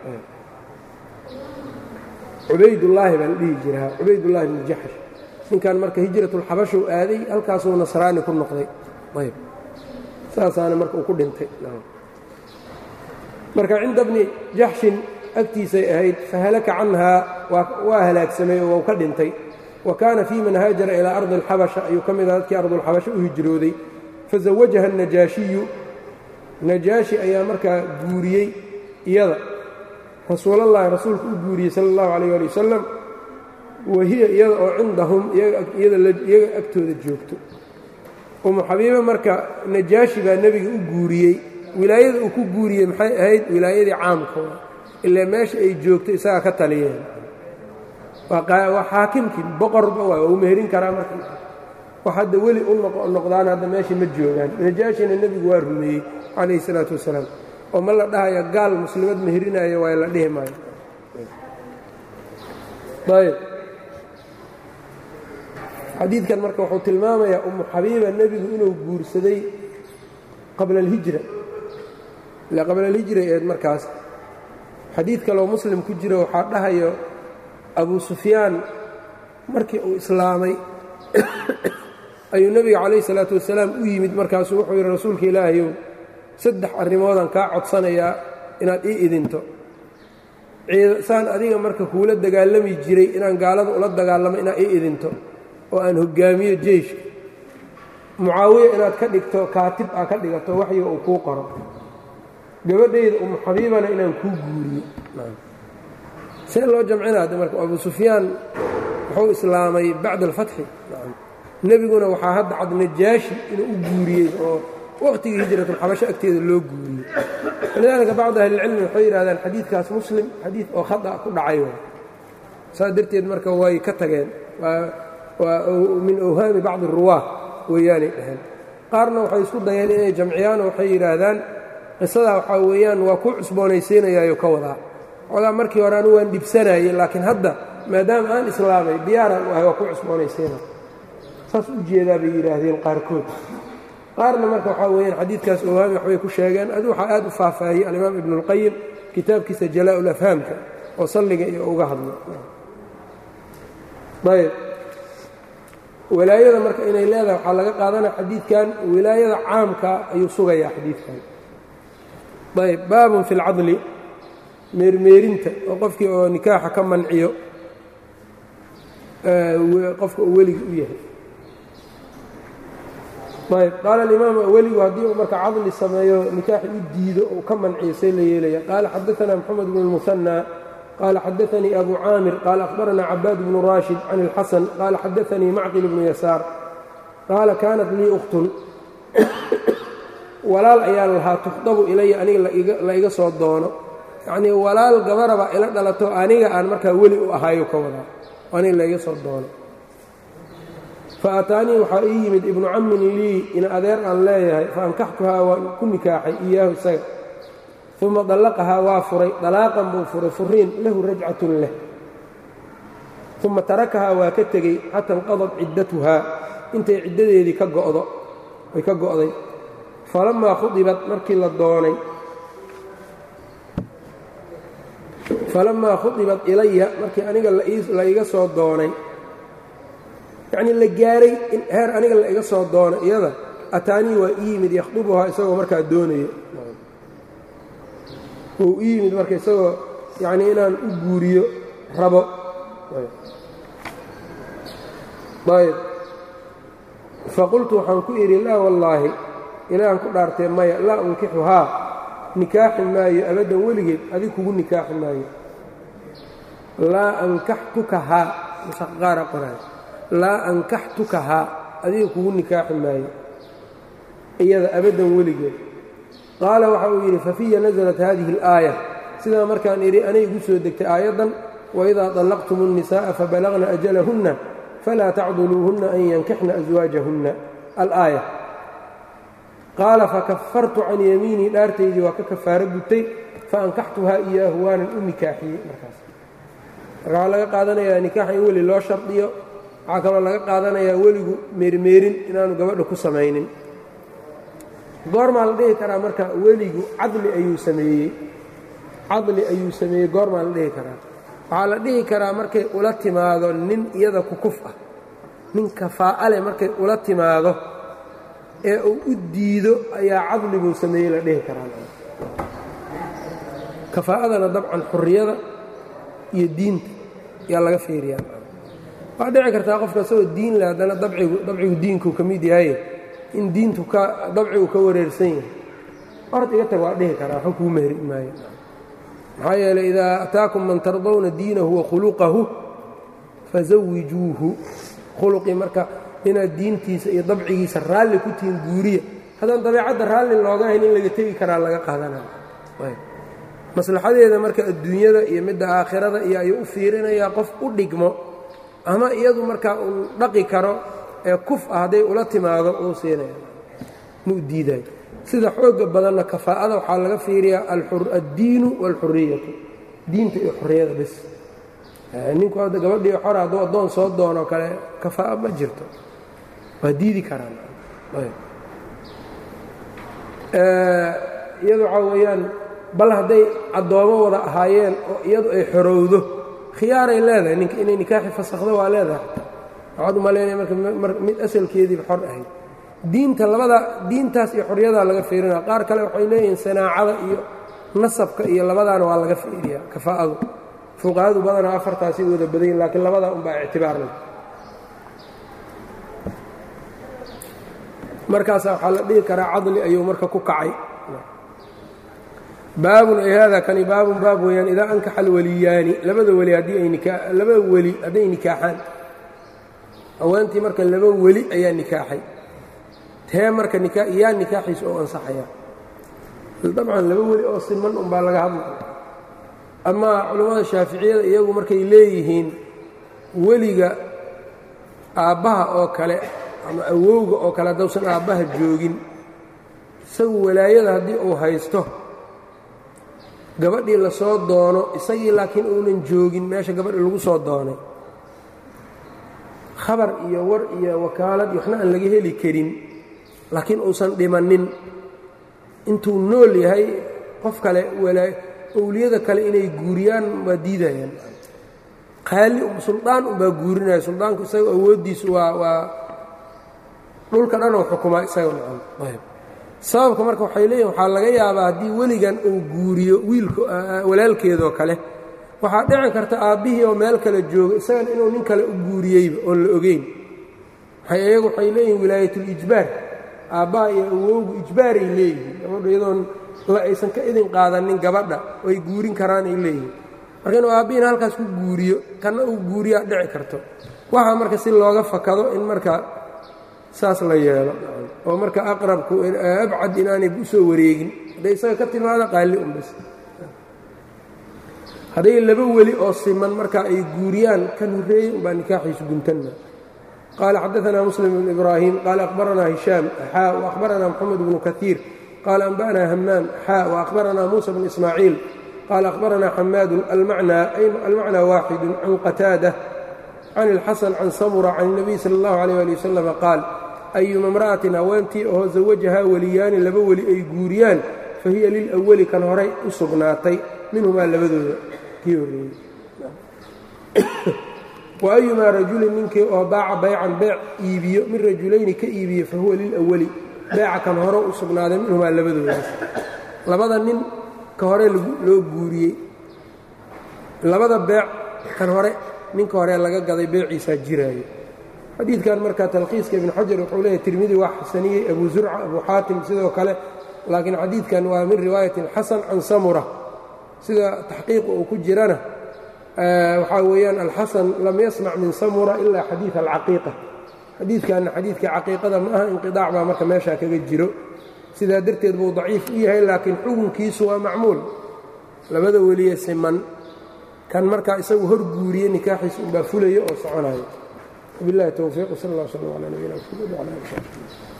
cubaydullaahi baa la dhihi jiraa cubaydullaahi bni jaxsh ninkan marka hijratulxabashu aaday halkaasuu nasraani ku noqday ayb saasaana marka uu ku dhintay marka cinda bni jaxshin agtiisay ahayd fahalaka canhaa waa halaagsamay oo ka dhintay wa kaana fii man haajara ilaa ardi alxabasha ayuu ka mid aha dadkii ardulxabasha u hijrooday fazawajaha anajaashiyu najaashi ayaa markaa guuriyey iyada rasuulallahi rasuulku u guuriyey sala allahu calayh ali wasalam wahiya iyada oo cindahum iyaga agtooda joogto umu xabiiba marka najaashi baa nebiga u guuriyey wilaayada uu ku guuriyey maxay ahayd wilaayadii caamka ilaa meesha ay joogto isagaa ka taliyeen waa xaakimkii boqorba waay waa u meherin karaa marka wax hadda weli u noqdaan hadda meesha ma joogaan najaashina nebigu waa rumeeyey calayhi salaatu wasalaam oo ma la dhahaya gaal muslimad meherinayo waay la dhihi maayo ayb xadiidkan marka wuxuu tilmaamayaa ummu xabiiba nebigu inuu guursaday qabla alhijra ilaa qabla alhijra eed markaas xadiid kaloo muslim ku jiro waxaa dhahayo abu sufyaan markii uu islaamay ayuu nebiga calayhi salaatu wasalaam u yimid markaasuu wuxuu yidhi rasuulka ilaahayow 3 arrimoodaan kaa codsanayaa inaad ii idinto saan adiga marka kuula dagaalami jiray inaan gaalada ula dagaalamo inaad ii idinto oo aan hoggaamiyo jeyshka mucaawiya inaad ka dhigto kaatib aa ka dhigato waxyiga uu kuu qoro gabadhayda umu xabiibana inaan kuu guuriyo see loo jamcinaa marka abu sufyaan wuxuu islaamay bacda alfatxi nebiguna waxaa hadda cad najaashi inuu u guuriyey oo waqtigii hijratulxabasho agteeda loo guuriyey walidaalika bacdu ahlilcilmi waxay yidhahdaan xadiidkaas muslim xadiid oo khata ku dhacay waay saas darteed marka way ka tageen waa min awhaami bacdi aruwaah weeyaanay dhaheen qaarna waxay isku dayeen inay jamciyaanoo waxay yidhaahdaan qisadaa waxaa weeyaan waa ku cusboonaysiinayaayo ka wadaa ogaa markii hore anu waan dhibsanayey laakiin hadda maadaama aan islaamay diyaaraan u ahay waa ku cusboonaysiina saas u jeedaa bay yidhaahdeen qaarkood qaarna marka waxaa weeyaan xadiidkaas owaami waxbay ku sheegeen adu waxaa aad u faahfaahiyey alimaam ibnuulqayim kitaabkiisa jalaa-ul afhaamka oo salliga iyo uga hadlo ayb wilaayada marka inay leedahay waxaa laga qaadanaya xadiidkan wilaayada caamka ayuu sugayaa xadiidkan ayb baabun fi اlcadli meermeerinta oo qofkii oo nikaaxa ka manciyo qofka uu weliga u yahay ayb qaala alimaam weligu haddii uu marka cadli sameeyo nikaaxi u diido uu ka manciyo see la yeelaya qaala xadaثana moxamed bn اlmusanى qaala xadaثanii abu caamir qaala akhbarana cabaad bnu raashid can اlxasan qaala xadaثanii macqil bnu yasaar qaala kaanat lii ukhtun walaal ayaa lahaa tukhdabu ilaya aniga la iga soo doono yacnii walaal gabaraba ila dhalato aniga aan markaa weli u ahayo ka wadaa aniga la iga soo doono fa ataanii waxaa ii yimid ibnu cammin lii ina adeer aan leeyahay fa ankaxtuhaa waan ku nikaaxay iyaahu isaga uma dallaqahaa waa furay dalaaqan buu furay furiin lahu rajcatun leh uma tarakahaa waa ka tegey xata inqadad ciddatuhaa intay ciddadeedii ka go'do ay ka go'day falamaa khudibad markii la doonay falamaa khudibad ilaya markii aniga la iga soo doonay yacnii la gaaray in heer aniga la iga soo doono iyada ataanii waa ii yimid yakhdubuhaa isagoo markaa doonayo wuu ii yimid marka isagoo yacnii inaan u guuriyo rabo ayb faqultu waxaan ku idhi laa wallaahi ilaahan ku dhaartee maya laa unkixuhaa nikaaxi maayo abaddan weligeed adig kugu nikaaxi maayo laa ankaxtukahaa musaqaara qoraay laa ankaxtukahaa adiga kugu nikaaxi maayo iyada abaddan weligeed qaala waxa uu yidhi fafiya nasalat haadihi alaaya sidaa markaan idhi anay igu soo degtay aayaddan waidaa طallaqtum الnisaaءa fabalagna ajalahunna falaa tacduluuhunna an yankixna aswaajahunna alaaya qaala fakafartu can yamiinii dhaartaydii waa ka kafaaro gutay faankaxtuhaa iyaahu waanan u nikaaxiyey markaas marka waxaa laga qaadanayaa nikaaxa in weli loo shardiyo waxaa kaloo laga qaadanayaa weligu meermeerin inaanu gabadha ku samaynin goormaa la dhihi karaa marka weligu cadli ayuu sameeyey goormaa la dhihi karaa waxaa la dhihi karaa markay ula timaado nin iyada kukuf ah nin kafaa'a leh markay ula timaado ee uu u diido ayaa cadliguu sameeyey la dhihi karaa kafaa'adana dabcan xurriyada iyo diinta ayaa laga fiiriyaa waxaa dhici kartaa qofka isagoo diin leh haddana dabcigu diinkuu ka mid yahay in diintu dabcigu ka wareersan yahay ord iga tag waa dhihi karaa waxba kuu mehri maayo maxaa yeelay idaa ataakum man tardawna diinahu wa khuluqahu fasawijuuhu khuluqii marka inaad diintiisa iyo dabcigiisa raalli ku tihiin guuriya haddaan dabeecadda raalli looga hayn in laga tegi karaa laga qaadanayo maslaxadeeda marka adduunyada iyo midda aakhirada iyo ayuu u fiirinayaa qof u dhigmo ama iyadu markaa uu dhaqi karo ee kuf ah hadday ula timaado uu siinaya ma u diidayo sida xoogga badanna kafaa'ada waxaa laga fiiriyaa addiinu waalxuriyatu diinta iyo xurriyada bes ninku hadda gabadhii xora hadduu addoon soo doonoo kale kafaa'a ma jirto waa diidi karaan iyadu waxaa weeyaan bal hadday addoomo wada ahaayeen oo iyadu ay xorowdo khiyaaray leedahay ninka inay nikaaxi fasakhdo waa leedahay waxaad u malaynaya marka mid asalkeediiba xor ahayd diinta diintaas iyo xorriyadaa laga fiirinaya qaar kale waxay leeyihiin sanaacada iyo nasabka iyo labadaana waa laga fiiriyaa kafaa'adu fuqahadu badanaa afartaasay wada badayin laakiin labadaa unbaa ictibaar leh markaasaa waxaa la dhihi karaa cadli ayuu marka ku kacay baabun ay hada kani baabun baab weeyaan idaa ankaxa alwaliyaani labada weli hadday nikaaxaan haweentii marka laba weli ayaa nikaaxay tee marka yaa nikaaxiisa oo ansaxaya dabcan laba weli oo siman unbaa laga hadlaya amaa culammada shaaficiyada iyagu markay leeyihiin weliga aabbaha oo kale ama awowga oo kale haddausan aabbaha joogin isagu walaayada haddii uu haysto gabadhii la soo doono isagii laakiin uunan joogin meesha gabadhi lagu soo doonay khabar iyo war iyo wakaalad iyo waxna aan laga heli karin laakiin uusan dhimannin intuu nool yahay qof kale owliyada kale inay guuriyaan waa diidayaan qaali suldaan unbaa guurinaya suldaanku isaga awooddiisu waa dhulka dhan oo xukumaa isaga ayb sababka marka waxay leeyihin waxaa laga yaabaa haddii weligan uu guuriyo wiilka walaalkeedoo kale waxaa dhici karta aabbihii oo meel kale jooga isagana inuu nin kale u guuriyeyba oon la ogeyn iyagu waxay leeyihin wilaayatul-ijbaar aabbaha iyo awowgu ijbaaray leeyihiin gabadha iyadoon aysan ka idin qaadanin gabadha oo ay guurin karaan ay leeyihiin marka inuu aabbihiina halkaas ku guuriyo kanna uu guuriyaa dhici karto waxaa marka si looga fakado in marka saas la yeelo oo marka aqrabku abcad inaanay u soo wareegin hadday isaga ka timaado qaali unbas hadday laba weli oo siman marka ay guuriyaan kan horreeyey umbaa nikaaxiisu guntanna qaala xadaanaa muslim bn ibraahim qaala akhbaranaa hishaam xaa waahbaranaa moxamed bnu kaiir qaala anba'naa hamaam xaa waahbaranaa muusa bn ismaaciil qaala akhbaranaa xamaadun almacnaa waaxidu can qataada can ilxasan can samura can الnabiy sala اllahu alayh ali wasalam qaal ayuma imra'atin haweentii oo zawajahaa weliyaani laba weli ay guuriyaan fa hiya lilawali kan horay u sugnaatay minhumaa labadooda kii horreeyey wa ayumaa rajulin ninkii oo baaca baycan beec iibiyo min rajulayni ka iibiyo fa huwa lilawali beeca kan hore u sugnaaday minhumaa labadoodaas labada nin ka hore loo guuriyey labada beec kan hore ninka hore laga gaday beeciisaa jiraayo xadiidkan marka talkhiiska ibn xajar wuxuu leeyahy tirmidi waa xasaniyey abu zurca abu xaatim sidoo kale laakiin xadiidkan waa min riwaayati alxasan can samura sida taxqiiqa uu ku jirana waxaa weeyaan alxasan lam yasmac min samura ilaa xadiid alcaqiiqa xadiidkanna xadiidka caqiiqada ma aha inqidaac baa marka meeshaa kaga jiro sidaa darteed buu daciif u yahay laakiin xukunkiisu waa macmuul labada weliye siman kan markaa isagu hor guuriye nikaaxiisa unbaa fulaya oo soconayo wabiاllahi towfiiq sal اllah slm calى nabiyina mxamed wcala ali